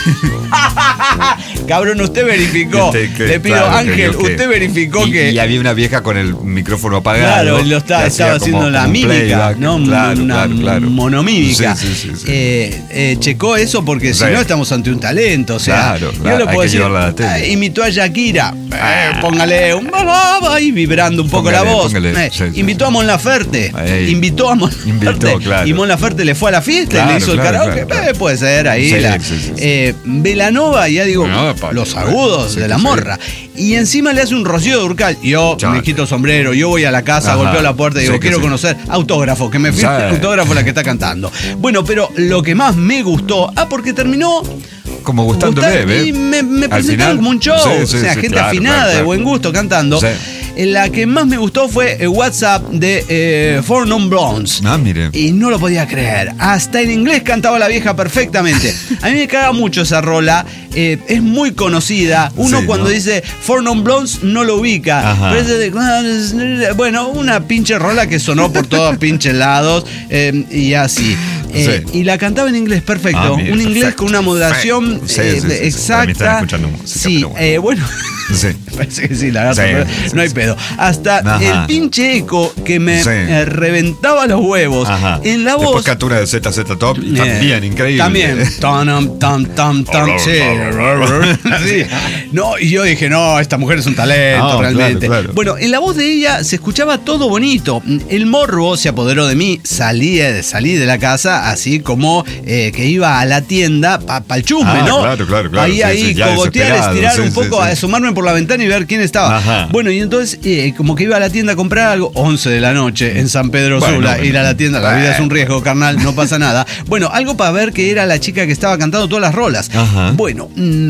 Cabrón, usted verificó. Le pido, claro, Ángel, usted verificó que. Y había una vieja con el micrófono apagado. Claro, estaba haciendo la mímica, playback, ¿no? Una monomímica. Checó eso porque si no estamos ante un talento. O sea, yo lo puedo decir. Imitó a Shakira. Póngale un y vibrando un poco la voz. Invitó a Mon Laferte. Invitó a Mon Laferte. Y Mon Laferte le fue a la fiesta. Le hizo el karaoke, puede ser ahí. Belanova, ya digo, los agudos de la morra. Y encima le hace un Rocío Dúrcal. Yo me quito el sombrero, yo voy a la casa, golpeo la puerta y digo, quiero conocer autógrafo, que me firme autógrafo la que está cantando. Bueno, pero lo que más me gustó, porque terminó como gustándole, y me presentaron como un show, gente afinada, de buen gusto cantando. La que más me gustó fue WhatsApp de Four Non Blondes. Mire. Y no lo podía creer. Hasta en inglés cantaba la vieja perfectamente. A mí me caga mucho esa rola. Es muy conocida. Uno cuando dice Four Non Blondes no lo ubica. Bueno, una pinche rola que sonó por todos pinches lados. Y así. Y la cantaba en inglés perfecto. Un inglés con una modulación exacta. Bueno. Parece que sí, la gata, pero no hay pedo. Hasta el pinche eco que me reventaba los huevos. En la voz. Después captura de ZZ Top y también increíble. También. No, y yo dije, no, esta mujer es un talento realmente. Claro. Bueno, en la voz de ella se escuchaba todo bonito. El morbo se apoderó de mí. Salí de la casa así como que iba a la tienda para el chusme, ¿no? Claro. Ahí cogotear, estirar un poco, asomarme por la ventana y ver quién estaba. Bueno, y entonces como que iba a la tienda a comprar algo, 11 de la noche en San Pedro Sula, ir a la tienda, la vida es un riesgo, carnal, no pasa nada. Bueno, algo para ver que era la chica que estaba cantando todas las rolas. Bueno,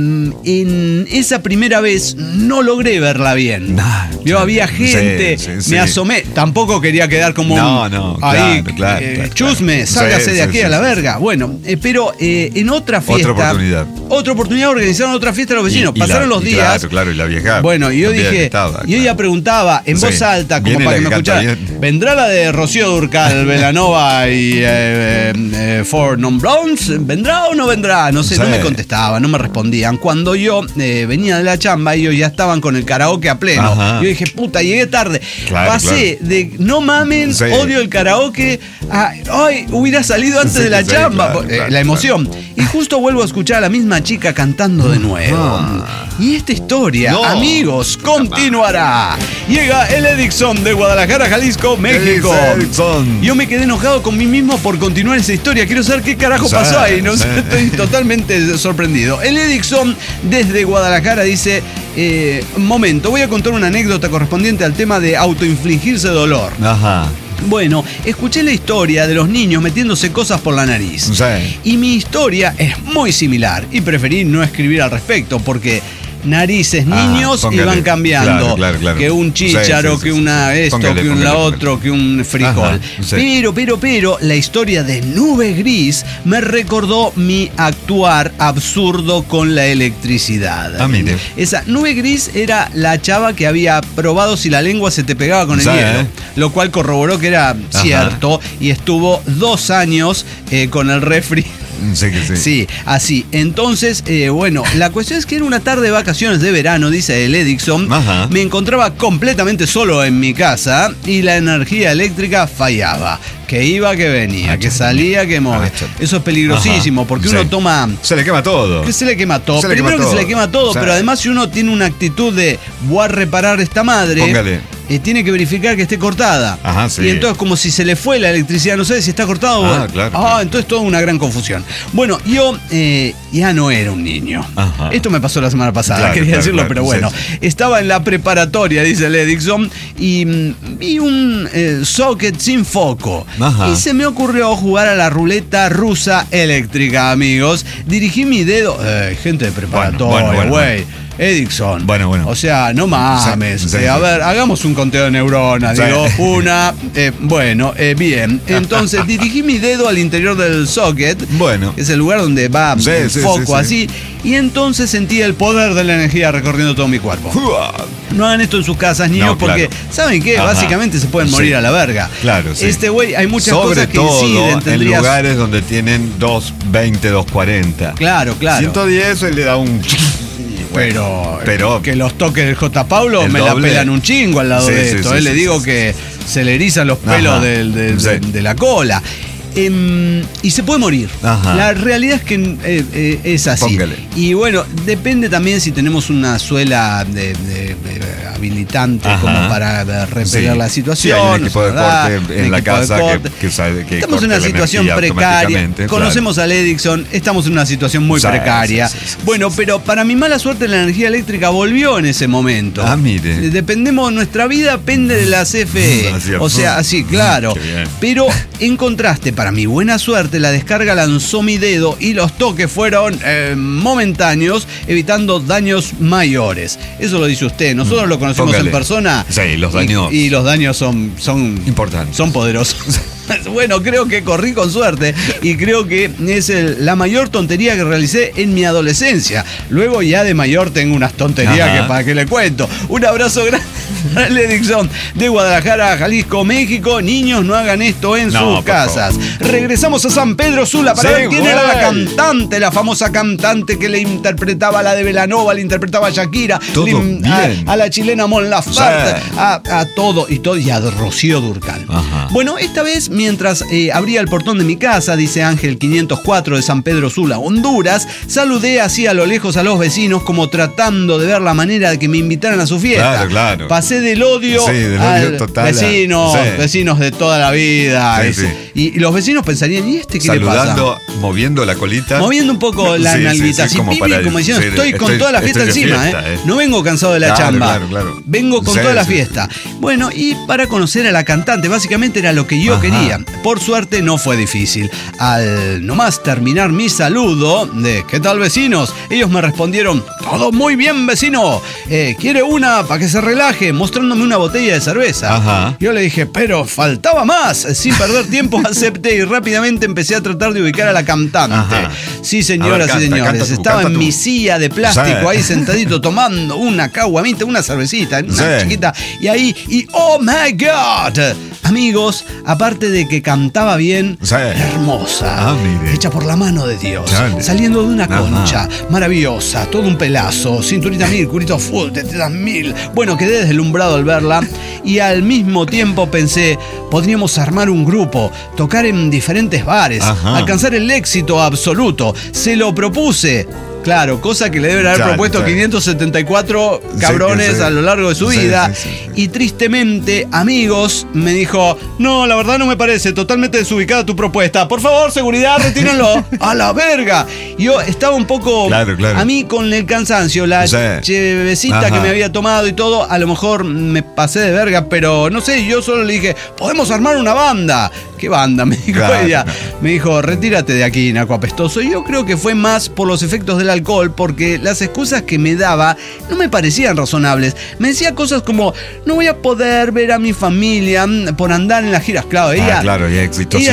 en esa primera vez no logré verla bien. Yo había gente, me asomé, tampoco quería quedar como ahí, chusme, sálgase de aquí a la verga. Bueno, pero en otra fiesta, otra oportunidad organizaron otra fiesta a los vecinos. Pasaron los días. Claro, y la vieja. Bueno, yo dije, yo ya preguntaba en voz alta, como para que me escuchara. ¿Vendrá la de Rocío Dúrcal, Belanova y Four Non Blondes? ¿Vendrá o no vendrá? No sé, no me contestaban, no me respondían. Cuando yo venía de la chamba, ellos ya estaban con el karaoke a pleno. Yo dije, puta, llegué tarde. Pasé de no mamen, odio el karaoke, a ay, hubiera salido antes de la chamba. La emoción. Y justo vuelvo a escuchar a la misma chica cantando de nuevo. Y esta historia, amigos, continuará. Llega el Edixon de Guadalajara, Jalisco, México. Yo me quedé enojado con mí mismo por continuar esa historia. Quiero saber qué carajo pasó ahí. No sé, estoy totalmente sorprendido. El Edixon desde Guadalajara dice: momento, voy a contar una anécdota correspondiente al tema de autoinfligirse dolor. Bueno, escuché la historia de los niños metiéndose cosas por la nariz. Y mi historia es muy similar. Y preferí no escribir al respecto porque narices niños y van cambiando. Claro. Que un chícharo, que una esto, que un la otro, que un frijol. Pero la historia de Nube Gris me recordó mi actuar absurdo con la electricidad. Mire. Esa Nube Gris era la chava que había probado si la lengua se te pegaba con el hielo, lo cual corroboró que era cierto y estuvo 2 años con el refri Sí, que sí. Sí, así. Entonces, bueno, la cuestión es que en una tarde de vacaciones de verano, dice el Edison, Ajá. me encontraba completamente solo en mi casa y la energía eléctrica fallaba. Que iba, que venía, que salía, que movía. Eso es peligrosísimo. Ajá. Porque Sí. uno toma... Se le quema todo. Que se le quema todo. Se le Primero quema que se todo. le quema todo, Sí. pero además si uno tiene una actitud de voy a reparar esta madre, Póngale. tiene que verificar que esté cortada. Ajá, sí. Y entonces como si se le fue la electricidad, no sé si está cortado o... Claro. Entonces toda una gran confusión. Bueno, yo ya no era un niño. Ajá. Esto me pasó la semana pasada, Claro, quería claro, decirlo, claro, pero bueno. sí. Estaba en la preparatoria, dice el Edison, y vi un socket sin foco. Ajá. Y se me ocurrió jugar a la ruleta rusa eléctrica, amigos. Dirigí mi dedo... gente de preparatoria, Bueno. güey. Edison. Bueno. O sea, no mames. Sí. A ver, hagamos un conteo de neuronas. Sí. Digo, bien. Entonces dirigí mi dedo al interior del socket. Bueno. Que es el lugar donde va el foco, así. Y entonces sentí el poder de la energía recorriendo todo mi cuerpo. No hagan esto en sus casas, niños, No, porque, claro. ¿saben qué? Ajá. Básicamente se pueden morir Sí. a la verga. Claro, sí. Este güey, hay muchas Sobre cosas que todo inciden. en Tendrías... lugares donde tienen 220, 240. Claro. 110 él le da un... Pero que los toques del J. Paulo el me doble. la pelan un chingo al lado Sí, de sí, esto. sí, Le sí, digo sí, que se le erizan los pelos Ajá. de la cola. Y se puede morir. Ajá. La realidad es que es así. Póngale. Y bueno, depende también si tenemos una suela de habilitante Ajá. como para repeler Sí. la Sí, situación. hay un equipo de ¿verdad? corte Un en la equipo de casa corte. que sabe que Estamos en corta una la situación energía precaria. automáticamente, Conocemos al Edison, estamos en una situación muy Sí, precaria. sí. Bueno, pero para mi mala suerte la energía eléctrica volvió en ese momento. Ah, mire. Dependemos, nuestra vida depende de la CFE. Así es. O sea, así, claro. Qué bien. Pero en contraste, para mi buena suerte, la descarga lanzó mi dedo y los toques fueron momentáneos, evitando daños mayores. Eso lo dice usted. Nosotros lo conocemos Póngale. en persona. Sí, los daños. Y los daños son Importantes. son poderosos. Bueno, creo que corrí con suerte y creo que es la mayor tontería que realicé en mi adolescencia. Luego ya de mayor tengo unas tonterías Ajá. que para qué le cuento. Un abrazo grande al Edison de Guadalajara, Jalisco, México. Niños, no hagan esto en sus por casas. Regresamos a San Pedro Sula para Sí, ver quién era la güey. cantante, la famosa cantante que le interpretaba a la de Belanova, le interpretaba a Shakira, Todo bien. a la chilena Mon Laferte, Sí. a todo y a Rocío Dúrcal. Ajá. Bueno, esta vez mientras abría el portón de mi casa, dice Ángel 504 de San Pedro Sula, Honduras, saludé así a lo lejos a los vecinos como tratando de ver la manera de que me invitaran a su fiesta. Claro. Pasé del odio, Sí, del odio al total a- vecinos, sí. vecinos de toda la vida. Sí, ese. sí. Y los vecinos pensarían, ¿y este qué le pasa? Saludando, moviendo la colita. Moviendo un poco la Sí, nalguita, así, como pipi, como diciendo, sí, estoy con toda la fiesta estoy de encima, fiesta, No vengo cansado de la Claro, chamba. claro. Vengo con Sí, toda la sí. fiesta. Bueno, y para conocer a la cantante, básicamente era lo que yo Ajá. quería. Por suerte no fue difícil. Al nomás terminar mi saludo de ¿qué tal, vecinos? Ellos me respondieron, todo muy bien, vecino. ¿Quiere una para que se relaje? Mostrándome una botella de cerveza. Ajá. Yo le dije, pero faltaba más. Sin perder tiempo acepté y rápidamente empecé a tratar de ubicar a la cantante. Ajá. Sí, señoras A ver, y canta, señores. canta tú, Estaba canta en tú. mi silla de plástico Sí. ahí sentadito tomando una caguamita, una cervecita, una Sí. chiquita. Y ahí, ¡oh my God! Amigos, aparte de que cantaba bien, Sí. hermosa, Ah, mire. hecha por la mano de Dios, Dale. saliendo de una Ajá. concha, maravillosa, todo un pelazo, cinturita 1000, curito full, tetas 1000. Bueno, quedé deslumbrado al verla y al mismo tiempo pensé, podríamos armar un grupo, tocar en diferentes bares, Ajá. alcanzar el éxito absoluto. Se lo propuse. Claro, cosa que le deben haber Claro, propuesto claro. 574 Sí, cabrones que sí. a lo largo de su Sí, vida. sí, sí, sí. Y tristemente, amigos, me dijo, no, la verdad no me parece, totalmente desubicada tu propuesta. Por favor, seguridad, retírenlo. ¡A la verga! Yo estaba un poco... Claro, claro. A mí con el cansancio, la Sí. chevecita Ajá. que me había tomado y todo, a lo mejor me pasé de verga, pero no sé, yo solo le dije, podemos armar una banda. ¿Qué banda? Me dijo Claro, ella. claro. Me dijo, retírate de aquí, naco apestoso. Y yo creo que fue más por los efectos del alcohol, porque las excusas que me daba no me parecían razonables. Me decía cosas como, no voy a poder ver a mi familia por andar en las giras. Claro, ella, claro, ya exitosísimo.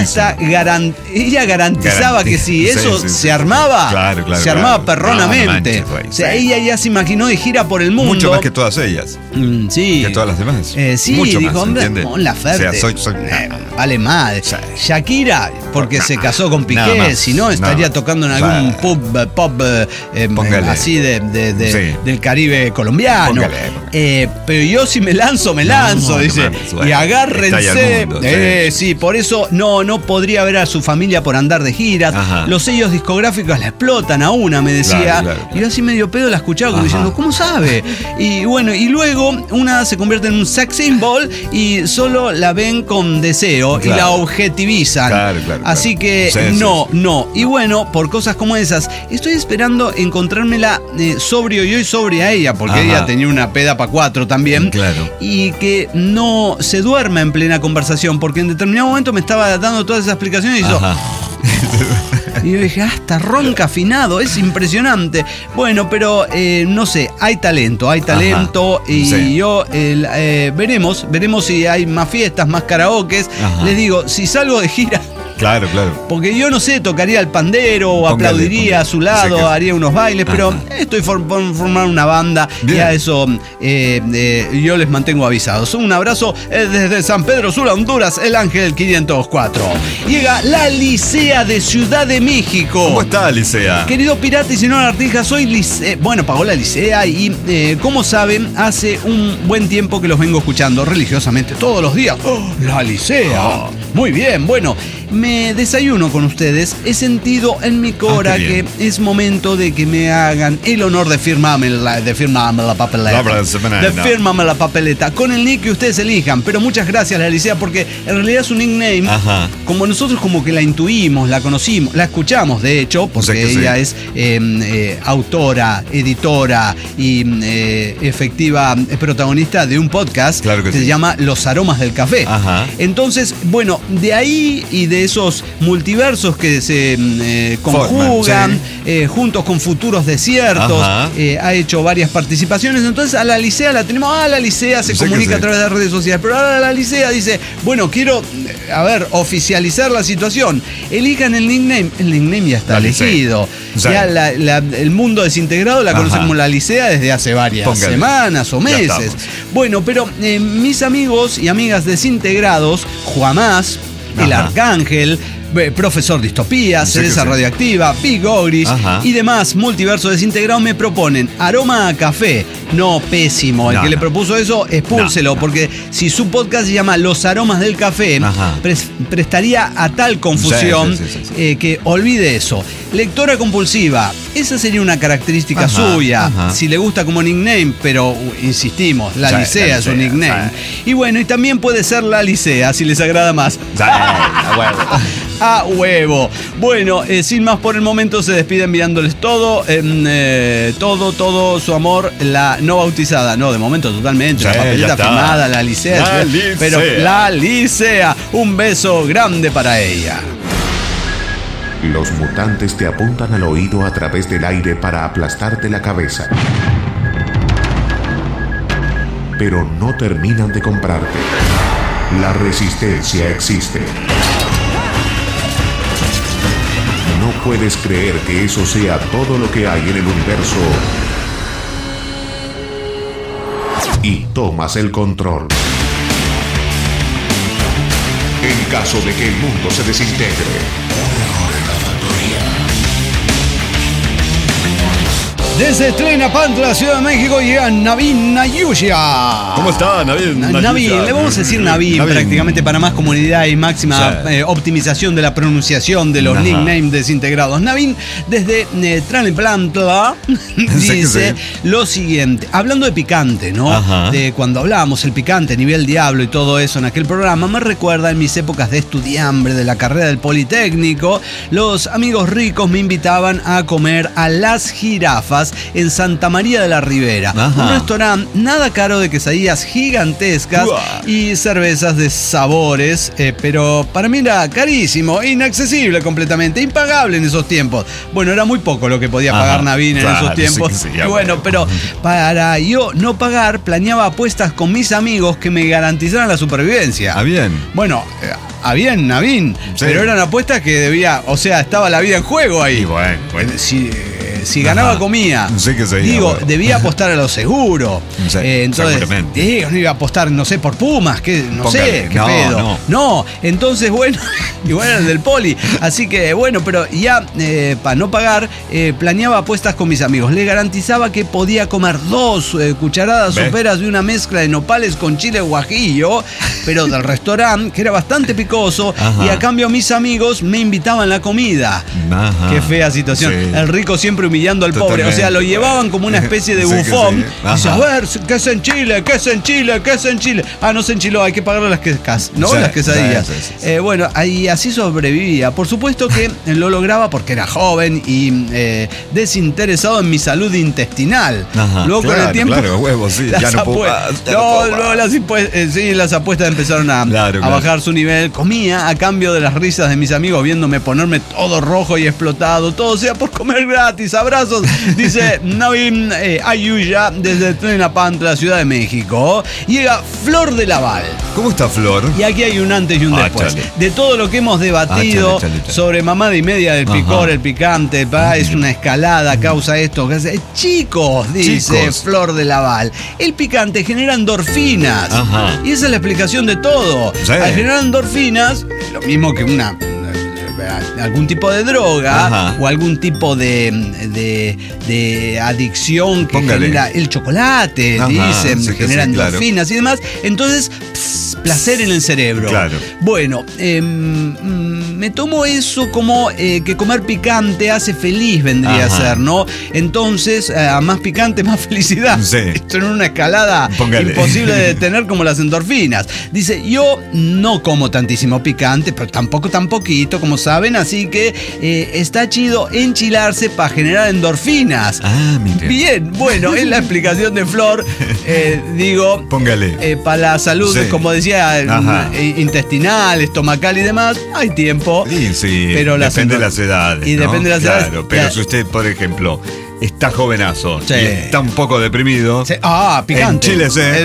ella garantizaba que si eso Sí, sí, se sí. armaba, Claro, claro, se armaba claro. perronamente. No, no manches, güey, O sea, sí. ella ya se imaginó de gira por el mundo. Mucho más que todas ellas. Sí. Que todas las demás. Sí, Mucho dijo, más, hombre, ¿entiende? Mon Laferte. O sea, soy... Vale madre. Shakira, porque se casó con Piqué, si no estaría tocando en algún pop así del Caribe colombiano. Pero yo si me lanzo, dice. Y agárrense. Sí, por eso no podría ver a su familia por andar de giras. Los sellos discográficos la explotan a una, me decía. Y yo así medio pedo la escuchaba como diciendo, ¿cómo sabe? Y bueno, y luego una se convierte en un sex symbol y solo la ven con deseo y la objetivizan. Así que no. Y bueno, por cosas como esas, estoy esperando encontrármela sobrio yo y sobria a ella, porque ella tenía una peda para 4 también. Y que no se duerma en plena conversación, porque en determinado momento me estaba dando todas esas explicaciones y hizo... Y yo dije, está ronca afinado, es impresionante. Bueno, pero no sé, hay talento y yo veremos si hay más fiestas, más karaokes. Les digo, si salgo de gira... Claro. Porque yo no sé, tocaría el pandero o aplaudiría a su lado, haría unos bailes, pero estoy por formar una banda. Y a eso yo les mantengo avisados. Un abrazo desde San Pedro Sula, Honduras, el Ángel 504. Llega la Licea de Ciudad de México. ¿Cómo está, Licea? Querido pirata y señor Artija, soy Licea. Bueno, pagó la Licea y como saben, hace un buen tiempo que los vengo escuchando religiosamente todos los días. La Licea. Muy bien, bueno. Me desayuno con ustedes. He sentido en mi cora que es momento de que me hagan el honor de firmarme la papeleta con el nick que ustedes elijan. Pero muchas gracias, la Licea, porque en realidad es un nickname. Como nosotros como que la intuimos, la conocimos, la escuchamos, de hecho, porque ella es autora, editora y efectiva protagonista de un podcast que se llama Los Aromas del Café. Entonces, bueno, de ahí y de esos multiversos que se conjugan juntos con futuros desiertos, ha hecho varias participaciones. Entonces a la Licea la tenemos, la Licea se comunica a través de redes sociales, pero ahora la Licea dice, bueno, quiero oficializar la situación, elijan el nickname ya está elegido. Ya el mundo desintegrado la conoce como la Licea desde hace varias semanas o meses. Bueno, pero mis amigos y amigas desintegrados, Juamás, el Arcángel, Profesor Distopía, Cereza Radioactiva, Big Ogris y demás multiverso desintegrado me proponen aroma a café. No, pésimo. El que le propuso eso, expúlselo, porque si su podcast se llama Los Aromas del Café, prestaría a tal confusión que olvide eso. Lectora compulsiva, esa sería una característica suya. Si le gusta como nickname, pero insistimos, la Licea es un nickname. Y bueno, y también puede ser la Licea, si les agrada más. A huevo. Bueno, sin más por el momento, se despide enviándoles todo su amor, la no bautizada, no, de momento totalmente, la papeleta firmada, la Licea, pero la Licea, un beso grande para ella. Los mutantes te apuntan al oído a través del aire para aplastarte la cabeza. Pero no terminan de comprarte. La resistencia existe. No puedes creer que eso sea todo lo que hay en el universo. Y tomas el control. En caso de que el mundo se desintegre. Desde Tlenapantla, Ciudad de México, llega Navin Nayusha. ¿Cómo está, Navin? Navin, le vamos a decir Navin prácticamente para más comunidad y máxima optimización de la pronunciación de los nicknames desintegrados. Navin, desde Tlenapantla, dice lo siguiente. Hablando de picante, ¿no? De cuando hablábamos el picante, nivel diablo y todo eso en aquel programa, me recuerda en mis épocas de estudiambre de la carrera del Politécnico, los amigos ricos me invitaban a comer a Las Jirafas en Santa María de la Ribera. Un restaurante nada caro, de quesadillas gigantescas y cervezas de sabores, pero para mí era carísimo, inaccesible completamente, impagable en esos tiempos. Bueno, era muy poco lo que podía pagar Navin en esos tiempos. Y bueno, pero para yo no pagar, planeaba apuestas con mis amigos que me garantizaran la supervivencia. Bueno, bien, Navin, pero eran apuestas que debía, o sea, estaba la vida en juego ahí. Y bueno. Si ganaba, comía. Sí que seguía, digo, bueno. debía apostar a lo seguro. Sí, entonces, seguramente. digo, no iba a apostar, no sé, por Pumas, que no Póngale, sé, qué no, pedo. No, entonces, bueno, igual era el del Poli. Así que, bueno, pero ya para no pagar, planeaba apuestas con mis amigos. Le garantizaba que podía comer 2 cucharadas soperas de una mezcla de nopales con chile guajillo, pero del restaurante, que era bastante picoso. Ajá. Y a cambio mis amigos me invitaban la comida. Ajá. Qué fea situación. Sí. El rico siempre humillando al pobre. O sea, lo llevaban como una especie de Sí, que bufón. sí. Dice, Ajá. a ver, ¿qué es en Chile? ¿Qué es en Chile? ¿Qué es en Chile? Ah, no se enchiló, hay que pagarle las quesas, ¿no? Sí, Las quesadillas. sí. Bueno, y así sobrevivía. Por supuesto que lo lograba porque era joven y desinteresado en mi salud intestinal. Ajá, Luego con el tiempo. Claro, huevos, sí. Ya no puedo más, ya no puedo más. Luego las apuestas empezaron a bajar su nivel. Comía a cambio de las risas de mis amigos viéndome ponerme todo rojo y explotado. Todo sea por comer gratis. Abrazos. Dice Navin Ayuya desde Tlalnepantla, Ciudad de México. Llega Flor de Laval. ¿Cómo está Flor? Y aquí hay un antes y un después. Chale. De todo lo que hemos debatido Chale. sobre mamada y media del picor, Ajá. el picante, es una escalada, causa esto. Chicos, dice Chicos. Flor de Laval, el picante genera endorfinas. Ajá. Y esa es la explicación de todo. Sí. Al generar endorfinas, lo mismo que algún tipo de droga. Ajá. O algún tipo de adicción que Póngale. genera el chocolate, Ajá, dicen, sí que genera sí, claro. endorfinas y demás. Entonces, placer en el cerebro. Claro. Bueno, me tomo eso como que comer picante hace feliz, vendría Ajá. a ser, ¿no? Entonces, a más picante, más felicidad. Sí. Esto en una escalada Póngale. imposible de detener como las endorfinas. Dice, yo no como tantísimo picante, pero tampoco tan poquito, como saben, así que está chido enchilarse para generar endorfinas. Ah, mire. Bien, bueno, es la explicación de Flor, digo, Póngale. para la salud, Sí. como decía, Ajá. intestinal, estomacal y demás, hay tiempo. Sí, Pero depende de las edades. Y ¿no? depende de las edades. Claro, pero Ya. si usted, por ejemplo, está jovenazo Sí. y está un poco deprimido. Picante. En Chile sé.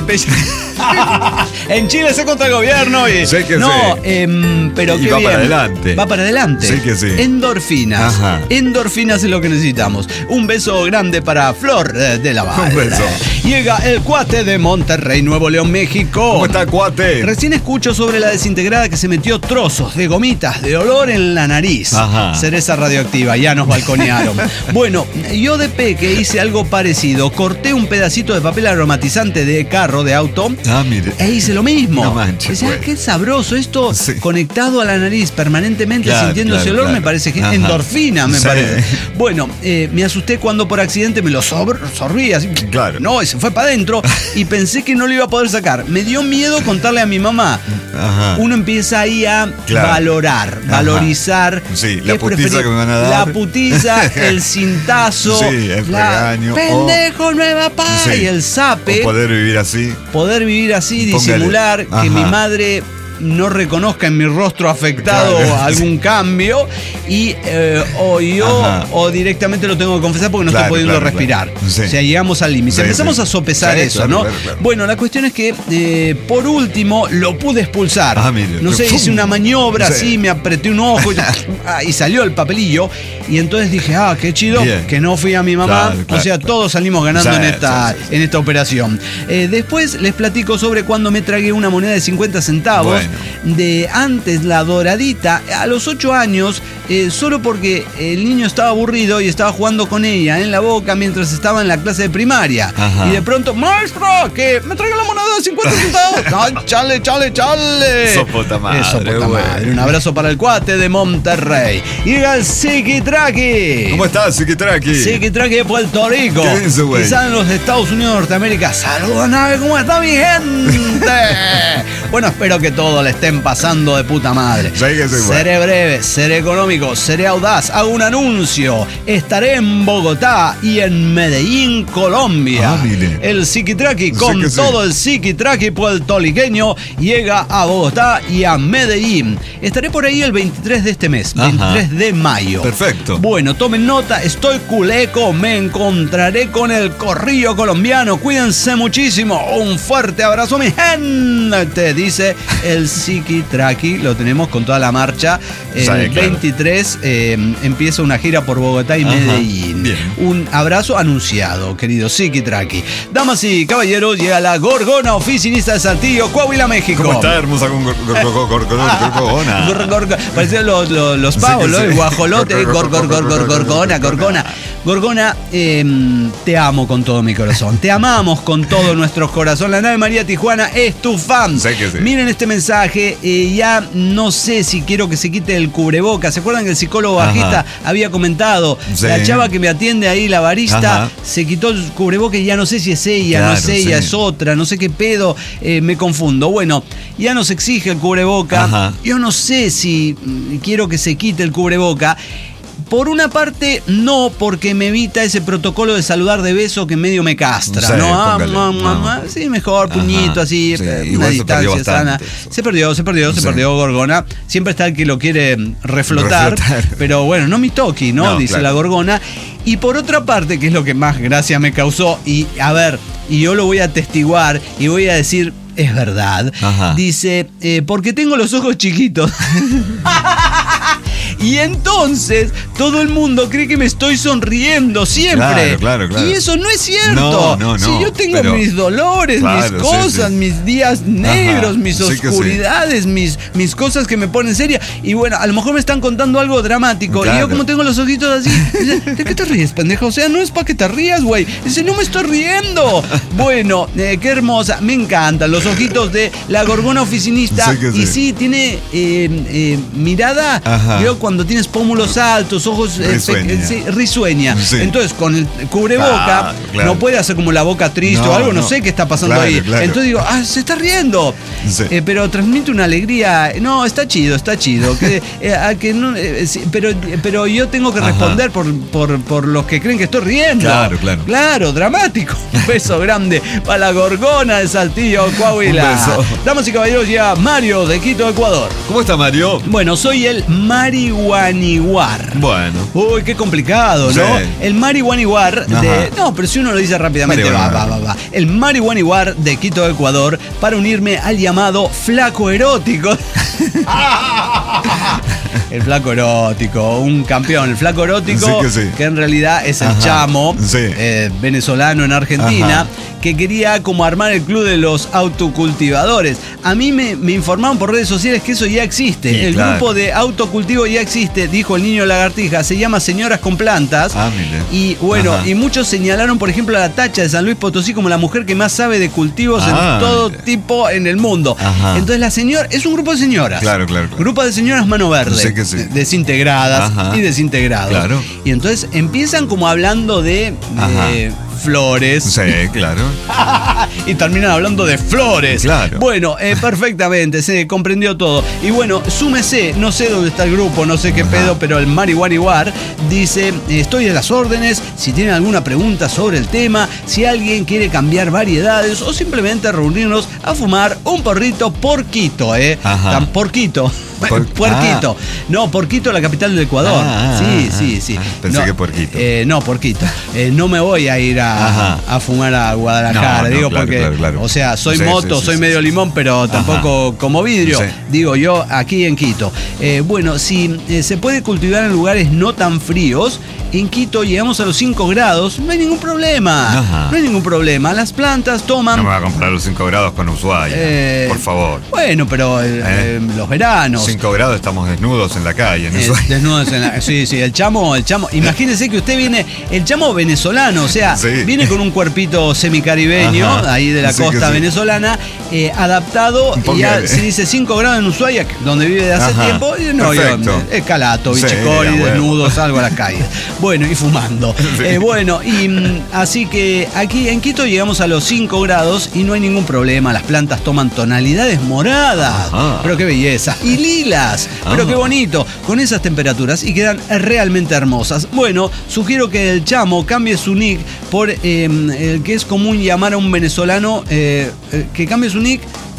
En Chile sé contra el gobierno y. Sé que no, sé. pero Y qué va bien. para adelante. Va para adelante. Sí que sí. Endorfinas. Ajá. Endorfinas es lo que necesitamos. Un beso grande para Flor de Laval. Un beso. Llega el cuate de Monterrey, Nuevo León, México. ¿Cómo está, cuate? Recién escucho sobre la desintegrada que se metió trozos de gomitas de olor en la nariz. Ajá. Cereza radioactiva, ya nos balconearon. Bueno, yo de peque hice algo parecido. Corté un pedacito de papel aromatizante de carro, de auto, Ah, mire. e hice lo mismo. No manches, Decía, güey. qué sabroso esto, Sí. conectado a la nariz permanentemente, Claro, sintiendo ese claro, olor, claro. me parece que Ajá. endorfina, me Sí. parece. Bueno, me asusté cuando por accidente me lo sorbí así. Claro. No, y se fue para adentro y pensé que no lo iba a poder sacar. Me dio miedo contarle a mi mamá. Ajá. Uno empieza ahí a Claro. valorar, Ajá. valorizar. Sí, la qué putiza preferir. que me van a dar. La putiza, el cintazo, Sí, el regaño, pendejo, nueva pa, Sí. y el zape. O poder vivir así. Poder vivir así, Póngale. disimular, que Ajá. mi madre no reconozca en mi rostro afectado Claro. algún cambio y o yo Ajá. o directamente lo tengo que confesar porque no Claro, estoy pudiendo claro, respirar. claro. Sí. O sea, llegamos al límite. Sí, Empezamos sí. a sopesar Sí, eso, claro, ¿no? claro. Bueno, la cuestión es que por último lo pude expulsar. Ah, mire. No sé, ¡Fum! hice una maniobra Sí. así, me apreté un ojo y salió el papelillo y entonces dije, qué chido Bien. que no fui a mi mamá. Claro, claro, o sea, claro. todos salimos ganando Sí, en esta sí, sí. en esta operación. Después les platico sobre cuando me tragué una moneda de 50 centavos Bueno. de antes la doradita a los 8 años, solo porque el niño estaba aburrido y estaba jugando con ella en la boca mientras estaba en la clase de primaria. Ajá. Y de pronto, maestro, que me tragué la moneda de 50 centavos. No, chale. Eso puta madre, Eso puta güey. madre. Un abrazo para el cuate de Monterrey. Y el Sikitraki. ¿Cómo estás, Sikitraki? Sikitraki de Puerto Rico. ¿Qué dice, güey? Quizás en los Estados Unidos de Norteamérica. Saludos, nave, ¿cómo está mi gente? Bueno, espero que todo le estén pasando de puta madre. Sí que sí, güey. Seré breve, seré económico, seré audaz. Hago un anuncio. Estaré en Bogotá y en Medellín, Colombia. Ah, mire. El Sikitraki Sí con que sí. todo el Sikitraki puertorriqueño llega a Bogotá y a Medellín. Estaré por ahí el 23 de este mes, Ajá. 23 de mayo. Perfecto. Bueno, tomen nota, estoy culeco, me encontraré con el corrillo colombiano. Cuídense muchísimo. Un fuerte abrazo, mi gente dice el Siki Traki, lo tenemos con toda la marcha. El 23 empieza una gira por Bogotá y Medellín. Bien. Un abrazo anunciado, querido Siki Traki. Damas y caballeros, llega la Gorgona, oficinista de Saltillo, Coahuila, México. ¿Cómo está, hermosa Gorgona? Parecen los pavos, ¿no? El guajolote, Gorgona. Gorgona, te amo con todo mi corazón. Te amamos con todo nuestro corazón. La nave María Tijuana es tu fan. Sé que sí. Miren este mensaje. Ya no sé si quiero que se quite el cubreboca. ¿Se acuerdan que el psicólogo bajista había comentado? Sí. La chava que me atiende ahí, la barista, Ajá. se quitó el cubreboca y ya no sé si es ella, Claro, no es ella, sí. es otra, no sé qué pedo. Me confundo. Bueno, ya nos exige el cubreboca. Ajá. Yo no sé si quiero que se quite el cubreboca. Por una parte, no, porque me evita ese protocolo de saludar de beso que medio me castra, Sí, ¿no? póngale. Sí, mejor, puñito, así, Sí, una igual se perdió distancia sana. bastante. Se perdió Gorgona. Siempre está el que lo quiere reflotar. Pero bueno, no mi toqui, ¿no? No, dice claro. la Gorgona. Y por otra parte, que es lo que más gracia me causó, y a ver, y yo lo voy a atestiguar y voy a decir, es verdad. Ajá. Dice, porque tengo los ojos chiquitos. Y entonces todo el mundo cree que me estoy sonriendo siempre. Claro. Y eso no es cierto. No. Si yo tengo pero- mis dolores, Claro, mis cosas, sí. mis días negros, Ajá, mis sí que sí. oscuridades, mis cosas que me ponen seria. Y bueno, a lo mejor me están contando algo dramático. Claro. Y yo como tengo los ojitos así, dice, ¿de qué te ríes, pendeja? O sea, no es para que te rías, güey. Dice, no me estoy riendo. Bueno, qué hermosa. Me encantan los ojitos de la Gorgona oficinista. Sí que sí. Y sí, tiene mirada. Ajá. Yo cuando tienes pómulos altos, ojos Risueña. Risueña. Sí. Entonces, con el cubreboca, Claro. no puede hacer como la boca triste o algo, no sé qué está pasando Claro, ahí. claro. Entonces digo, se está riendo. Sí. Pero transmite una alegría. No, está chido. Que no, sí, pero yo tengo que responder por los que creen que estoy riendo. Claro. Claro, dramático. Un beso grande para la Gorgona de Saltillo, Coahuila. Un beso. Damas y caballeros, ya Mario de Quito, Ecuador. ¿Cómo está, Mario? Bueno, soy el marihuaniguar. Bueno. Uy, qué complicado, ¿no? Sí. El marihuaniguar de... Ajá. No, pero si uno lo dice rápidamente, va. El marihuaniguar de Quito, Ecuador, para unirme al llamado flaco erótico. El flaco erótico, un campeón. El flaco erótico, que en realidad es el chamo, venezolano en Argentina, que quería como armar el club de los autocultivadores. A mí me informaron por redes sociales que eso ya existe. Sí, el claro. grupo de autocultivo ya existe, dijo el niño lagartija. Se llama Señoras con Plantas. Mire. Y bueno, Ajá. y muchos señalaron, por ejemplo, a la Tacha de San Luis Potosí como la mujer que más sabe de cultivos en todo tipo en el mundo. Ajá. Entonces la señora, es un grupo de señoras. Claro. Grupo de señoras mano verde. Sé que sí. Desintegradas y desintegrados. Claro. Y entonces empiezan como hablando de flores. Sí, claro. Y terminan hablando de flores. Claro. Bueno, perfectamente, se comprendió todo. Y bueno, súmese, no sé dónde está el grupo, no sé qué pedo, pero el marihuaniguar dice, estoy a las órdenes, si tienen alguna pregunta sobre el tema, si alguien quiere cambiar variedades o simplemente reunirnos a fumar un porrito porquito, Ajá. Porquito. Puerquito. No, Porquito, la capital del Ecuador. Sí. Pensé que Puerquito. No, Porquito. No me voy a ir a fumar a Guadalajara, No, digo, claro, porque, claro. o sea, soy Sí, moto, sí, soy sí, medio sí. limón, pero tampoco como vidrio. Sí. Digo yo, aquí en Quito. Bueno, si se puede cultivar en lugares no tan fríos, en Quito llegamos a los 5 grados, no hay ningún problema. Ajá. No hay ningún problema. Las plantas toman... No me va a comprar los 5 grados con Ushuaia, por favor. Bueno, pero los veranos... 5 grados estamos desnudos en la calle, en Ushuaia. Desnudos en la... Sí, el chamo. Imagínese que usted viene, el chamo venezolano, o sea, viene con un cuerpito semicaribeño, ahí de la costa venezolana, adaptado, y ya se dice 5 grados en Ushuaia, donde vive de hace tiempo, y no, yo, escalato, bichicori, desnudo, salgo a la calle. Bueno, y fumando. Bueno, y así que aquí en Quito llegamos a los 5 grados y no hay ningún problema, las plantas toman tonalidades moradas, pero qué belleza, y lilas, pero qué bonito, con esas temperaturas y quedan realmente hermosas. Bueno, sugiero que el chamo cambie su nick por el que es común llamar a un venezolano, que cambie su nick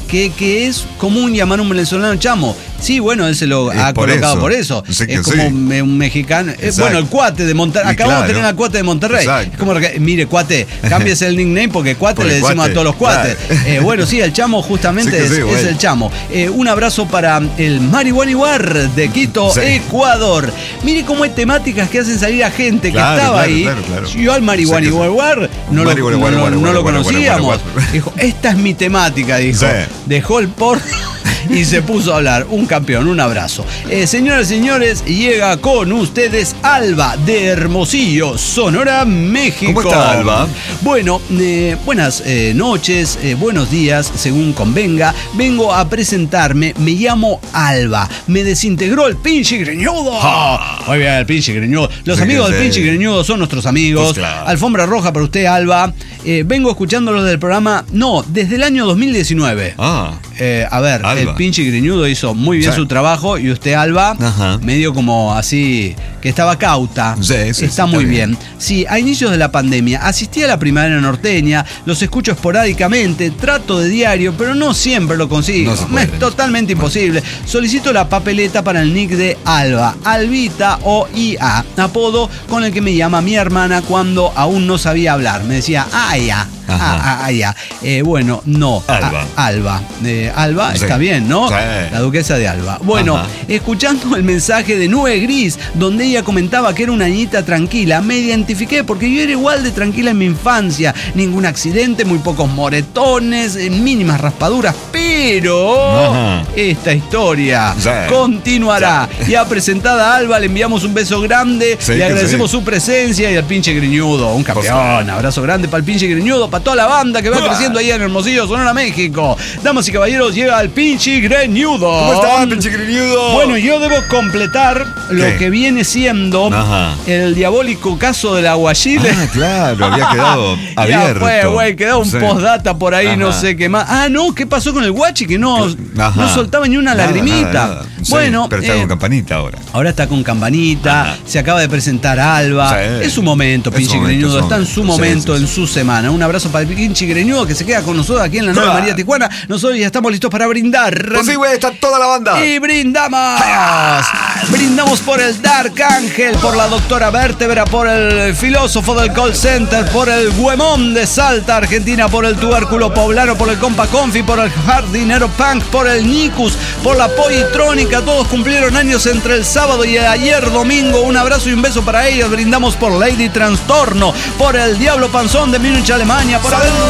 que es común llamar a un venezolano chamo. Sí, bueno, él se lo ha colocado por eso. Sí, es como un mexicano. Bueno, el cuate de Monterrey. Acabamos de tener al cuate de Monterrey. Exacto. Es como, mire, cuate, cámbiese el nickname porque cuate le decimos cuate, a todos los cuates. claro. Bueno, sí, el chamo justamente Sí, es el chamo. Un abrazo para el Marihuaniwar de Quito, Ecuador. Mire cómo hay temáticas que hacen salir a gente que estaba ahí. Claro. Yo al Marihuaniwar no lo conocíamos. Dijo, esta es mi temática, dijo. Sí. Dejó el porno y se puso a hablar. Un campeón, un abrazo. Señoras y señores, llega con ustedes Alba de Hermosillo, Sonora, México. ¿Cómo está, Alba? Bueno, buenas noches, buenos días, según convenga. Vengo a presentarme, me llamo Alba. Me desintegró el pinche greñudo. Muy bien, el pinche greñudo. Los amigos del pinche greñudo son nuestros amigos. Pues claro. Alfombra roja para usted, Alba. Vengo escuchándolo del programa, desde el año 2019. A ver, Alba. el pinche greñudo hizo muy bien su trabajo y usted, Alba, medio como así, que estaba cauta. Está muy bien. Sí, a inicios de la pandemia asistí a la Primavera Norteña, los escucho esporádicamente, trato de diario, pero no siempre lo consigo. Es totalmente imposible. Solicito la papeleta para el nick de Alba, Albita o IA, apodo con el que me llama mi hermana cuando aún no sabía hablar. Me decía, ya. Bueno, no. Alba. Alba. Alba está bien, ¿no? Sí. La duquesa de Alba. Bueno, escuchando el mensaje de Nube Gris, donde ella comentaba que era una niñita tranquila, me identifiqué porque yo era igual de tranquila en mi infancia. Ningún accidente, muy pocos moretones, mínimas raspaduras, pero esta historia continuará. Ya presentada a Alba, le enviamos un beso grande, le agradecemos su presencia y al pinche greñudo, un campeón. Abrazo grande para el pinche greñudo, para toda la banda que va creciendo ahí en Hermosillo, Sonora, México. Damas y caballeros, llega el pinche greñudo. ¿Cómo está el pinche greñudo? Bueno, yo debo completar lo que viene siendo el diabólico caso del aguachile. Claro, había quedado abierto. Ya fue, güey, quedó un postdata por ahí, no sé qué más. ¿Qué pasó con el guachi? Que no soltaba ni una lagrimita. Nada. Bueno, pero está con campanita ahora. Ahora está con campanita, se acaba de presentar a Alba. Es su momento, pinche greñudo. Está en su momento, en su semana. Un abrazo para el pinche greñudo que se queda con nosotros aquí en la Nueva María Tijuana. Nosotros ya estamos listos para brindar. Pues sí, güey, está toda la banda. Y brindamos. Brindamos por el Dark Ángel, por la doctora Vértebra, por el filósofo del call center, por el Huemón de Salta, Argentina, por el tubérculo poblano, por el compa Confi, por el jardinero punk, por el Nicus, por la Poitrónica. Todos cumplieron años entre el sábado y ayer domingo. Un abrazo y un beso para ellos. Brindamos por Lady Trastorno, por el Diablo Panzón de Múnich, Alemania, por haber...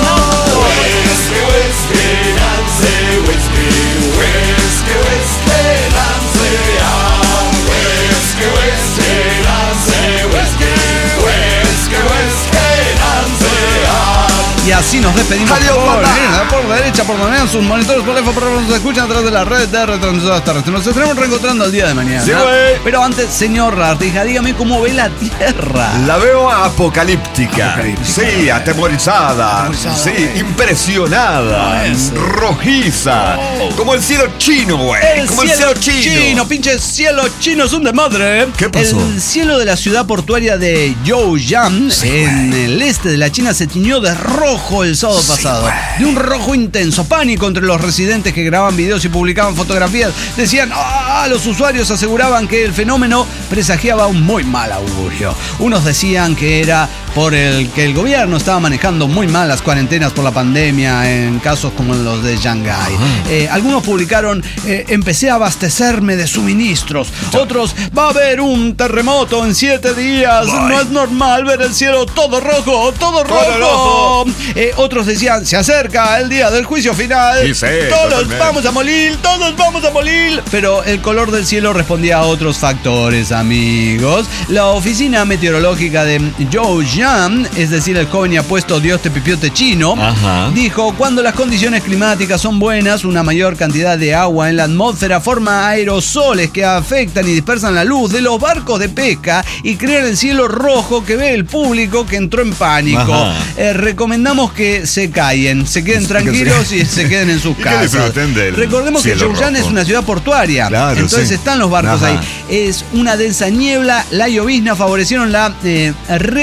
Y así nos despedimos. Adiós, por derecha, por donde vean sus monitores, por lejos, por nos escuchan a través de la red de retransmisoras terrestres. Nos estaremos reencontrando el día de mañana. Sí, güey. Pero antes, señor Artija, dígame cómo ve la Tierra. La veo apocalíptica. Sí, atemorizada. Sí, impresionada. Rojiza. Como el cielo chino, güey. Como el cielo chino. Pinche cielo chino, es un desmadre. ¿Qué pasó? El cielo de la ciudad portuaria de Zhoushan, en el este de la China, se tiñó de rojo el sábado pasado. De un rojo intenso. Pánico entre los residentes que grababan videos y publicaban fotografías. Decían, los usuarios aseguraban que el fenómeno presagiaba un muy mal augurio. Unos decían que era por el que el gobierno estaba manejando muy mal las cuarentenas por la pandemia en casos como los de Shanghái. Algunos publicaron, empecé a abastecerme de suministros. Otros, va a haber un terremoto en 7 días. No es normal ver el cielo todo rojo, todo rojo. Otros decían, se acerca el día del juicio final. Todos vamos a morir, todos vamos a morir. Pero el color del cielo respondía a otros factores, amigos. La oficina meteorológica de Zhoushan, es decir, el joven y apuesto dios tepipiote chino, dijo, cuando las condiciones climáticas son buenas, una mayor cantidad de agua en la atmósfera forma aerosoles que afectan y dispersan la luz de los barcos de pesca y crean el cielo rojo que ve el público que entró en pánico. Recomendamos que se callen, se queden tranquilos y se queden en sus casas. Recordemos que Zhoushan es una ciudad portuaria, entonces están los barcos ahí. Es una densa niebla, la llovizna favorecieron la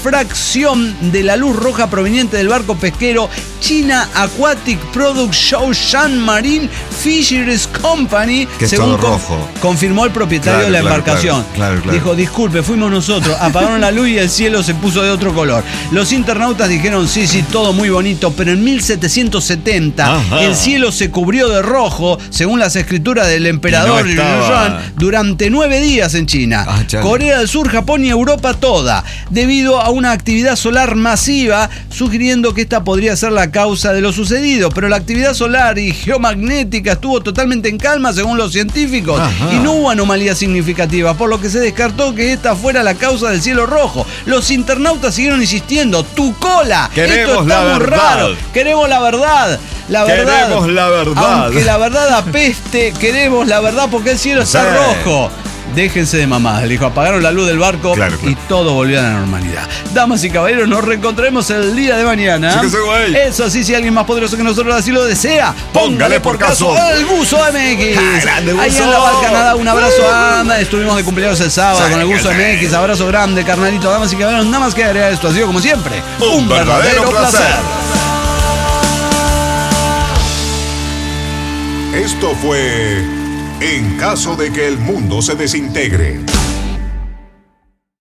difracción de la luz roja proveniente del barco pesquero China Aquatic Products Shaoshan Marine Fisheries Company, Que es según todo rojo. confirmó el propietario de la embarcación. Claro. Dijo, disculpe, fuimos nosotros, apagaron la luz y el cielo se puso de otro color. Los internautas dijeron, sí, todo muy bonito, pero en 1770 el cielo se cubrió de rojo, según las escrituras del emperador Yuan, durante 9 días en China. Corea del Sur, Japón y Europa toda, debido a una actividad solar masiva, sugiriendo que esta podría ser la causa de lo sucedido. Pero la actividad solar y geomagnética estuvo totalmente en calma, según los científicos, y no hubo anomalías significativas, por lo que se descartó que esta fuera la causa del cielo rojo. Los internautas siguieron insistiendo, tu cola, esto está muy raro, queremos la verdad. Queremos la verdad. Aunque la verdad apeste, queremos la verdad porque el cielo está rojo. Déjense de mamadas, le dijo. Apagaron la luz del barco y todo volvió a la normalidad. Damas y caballeros, nos reencontraremos el día de mañana. Eso sí, si alguien más poderoso que nosotros así lo desea, póngale por caso al Buzo MX. Ahí en la Bar Canadá, un abrazo a estuvimos de cumpleaños el sábado con el Buzo MX. Abrazo grande, carnalito. Damas y caballeros, nada más que agregar, esto ha sido como siempre un verdadero placer. Esto fue En caso de que el mundo se desintegre.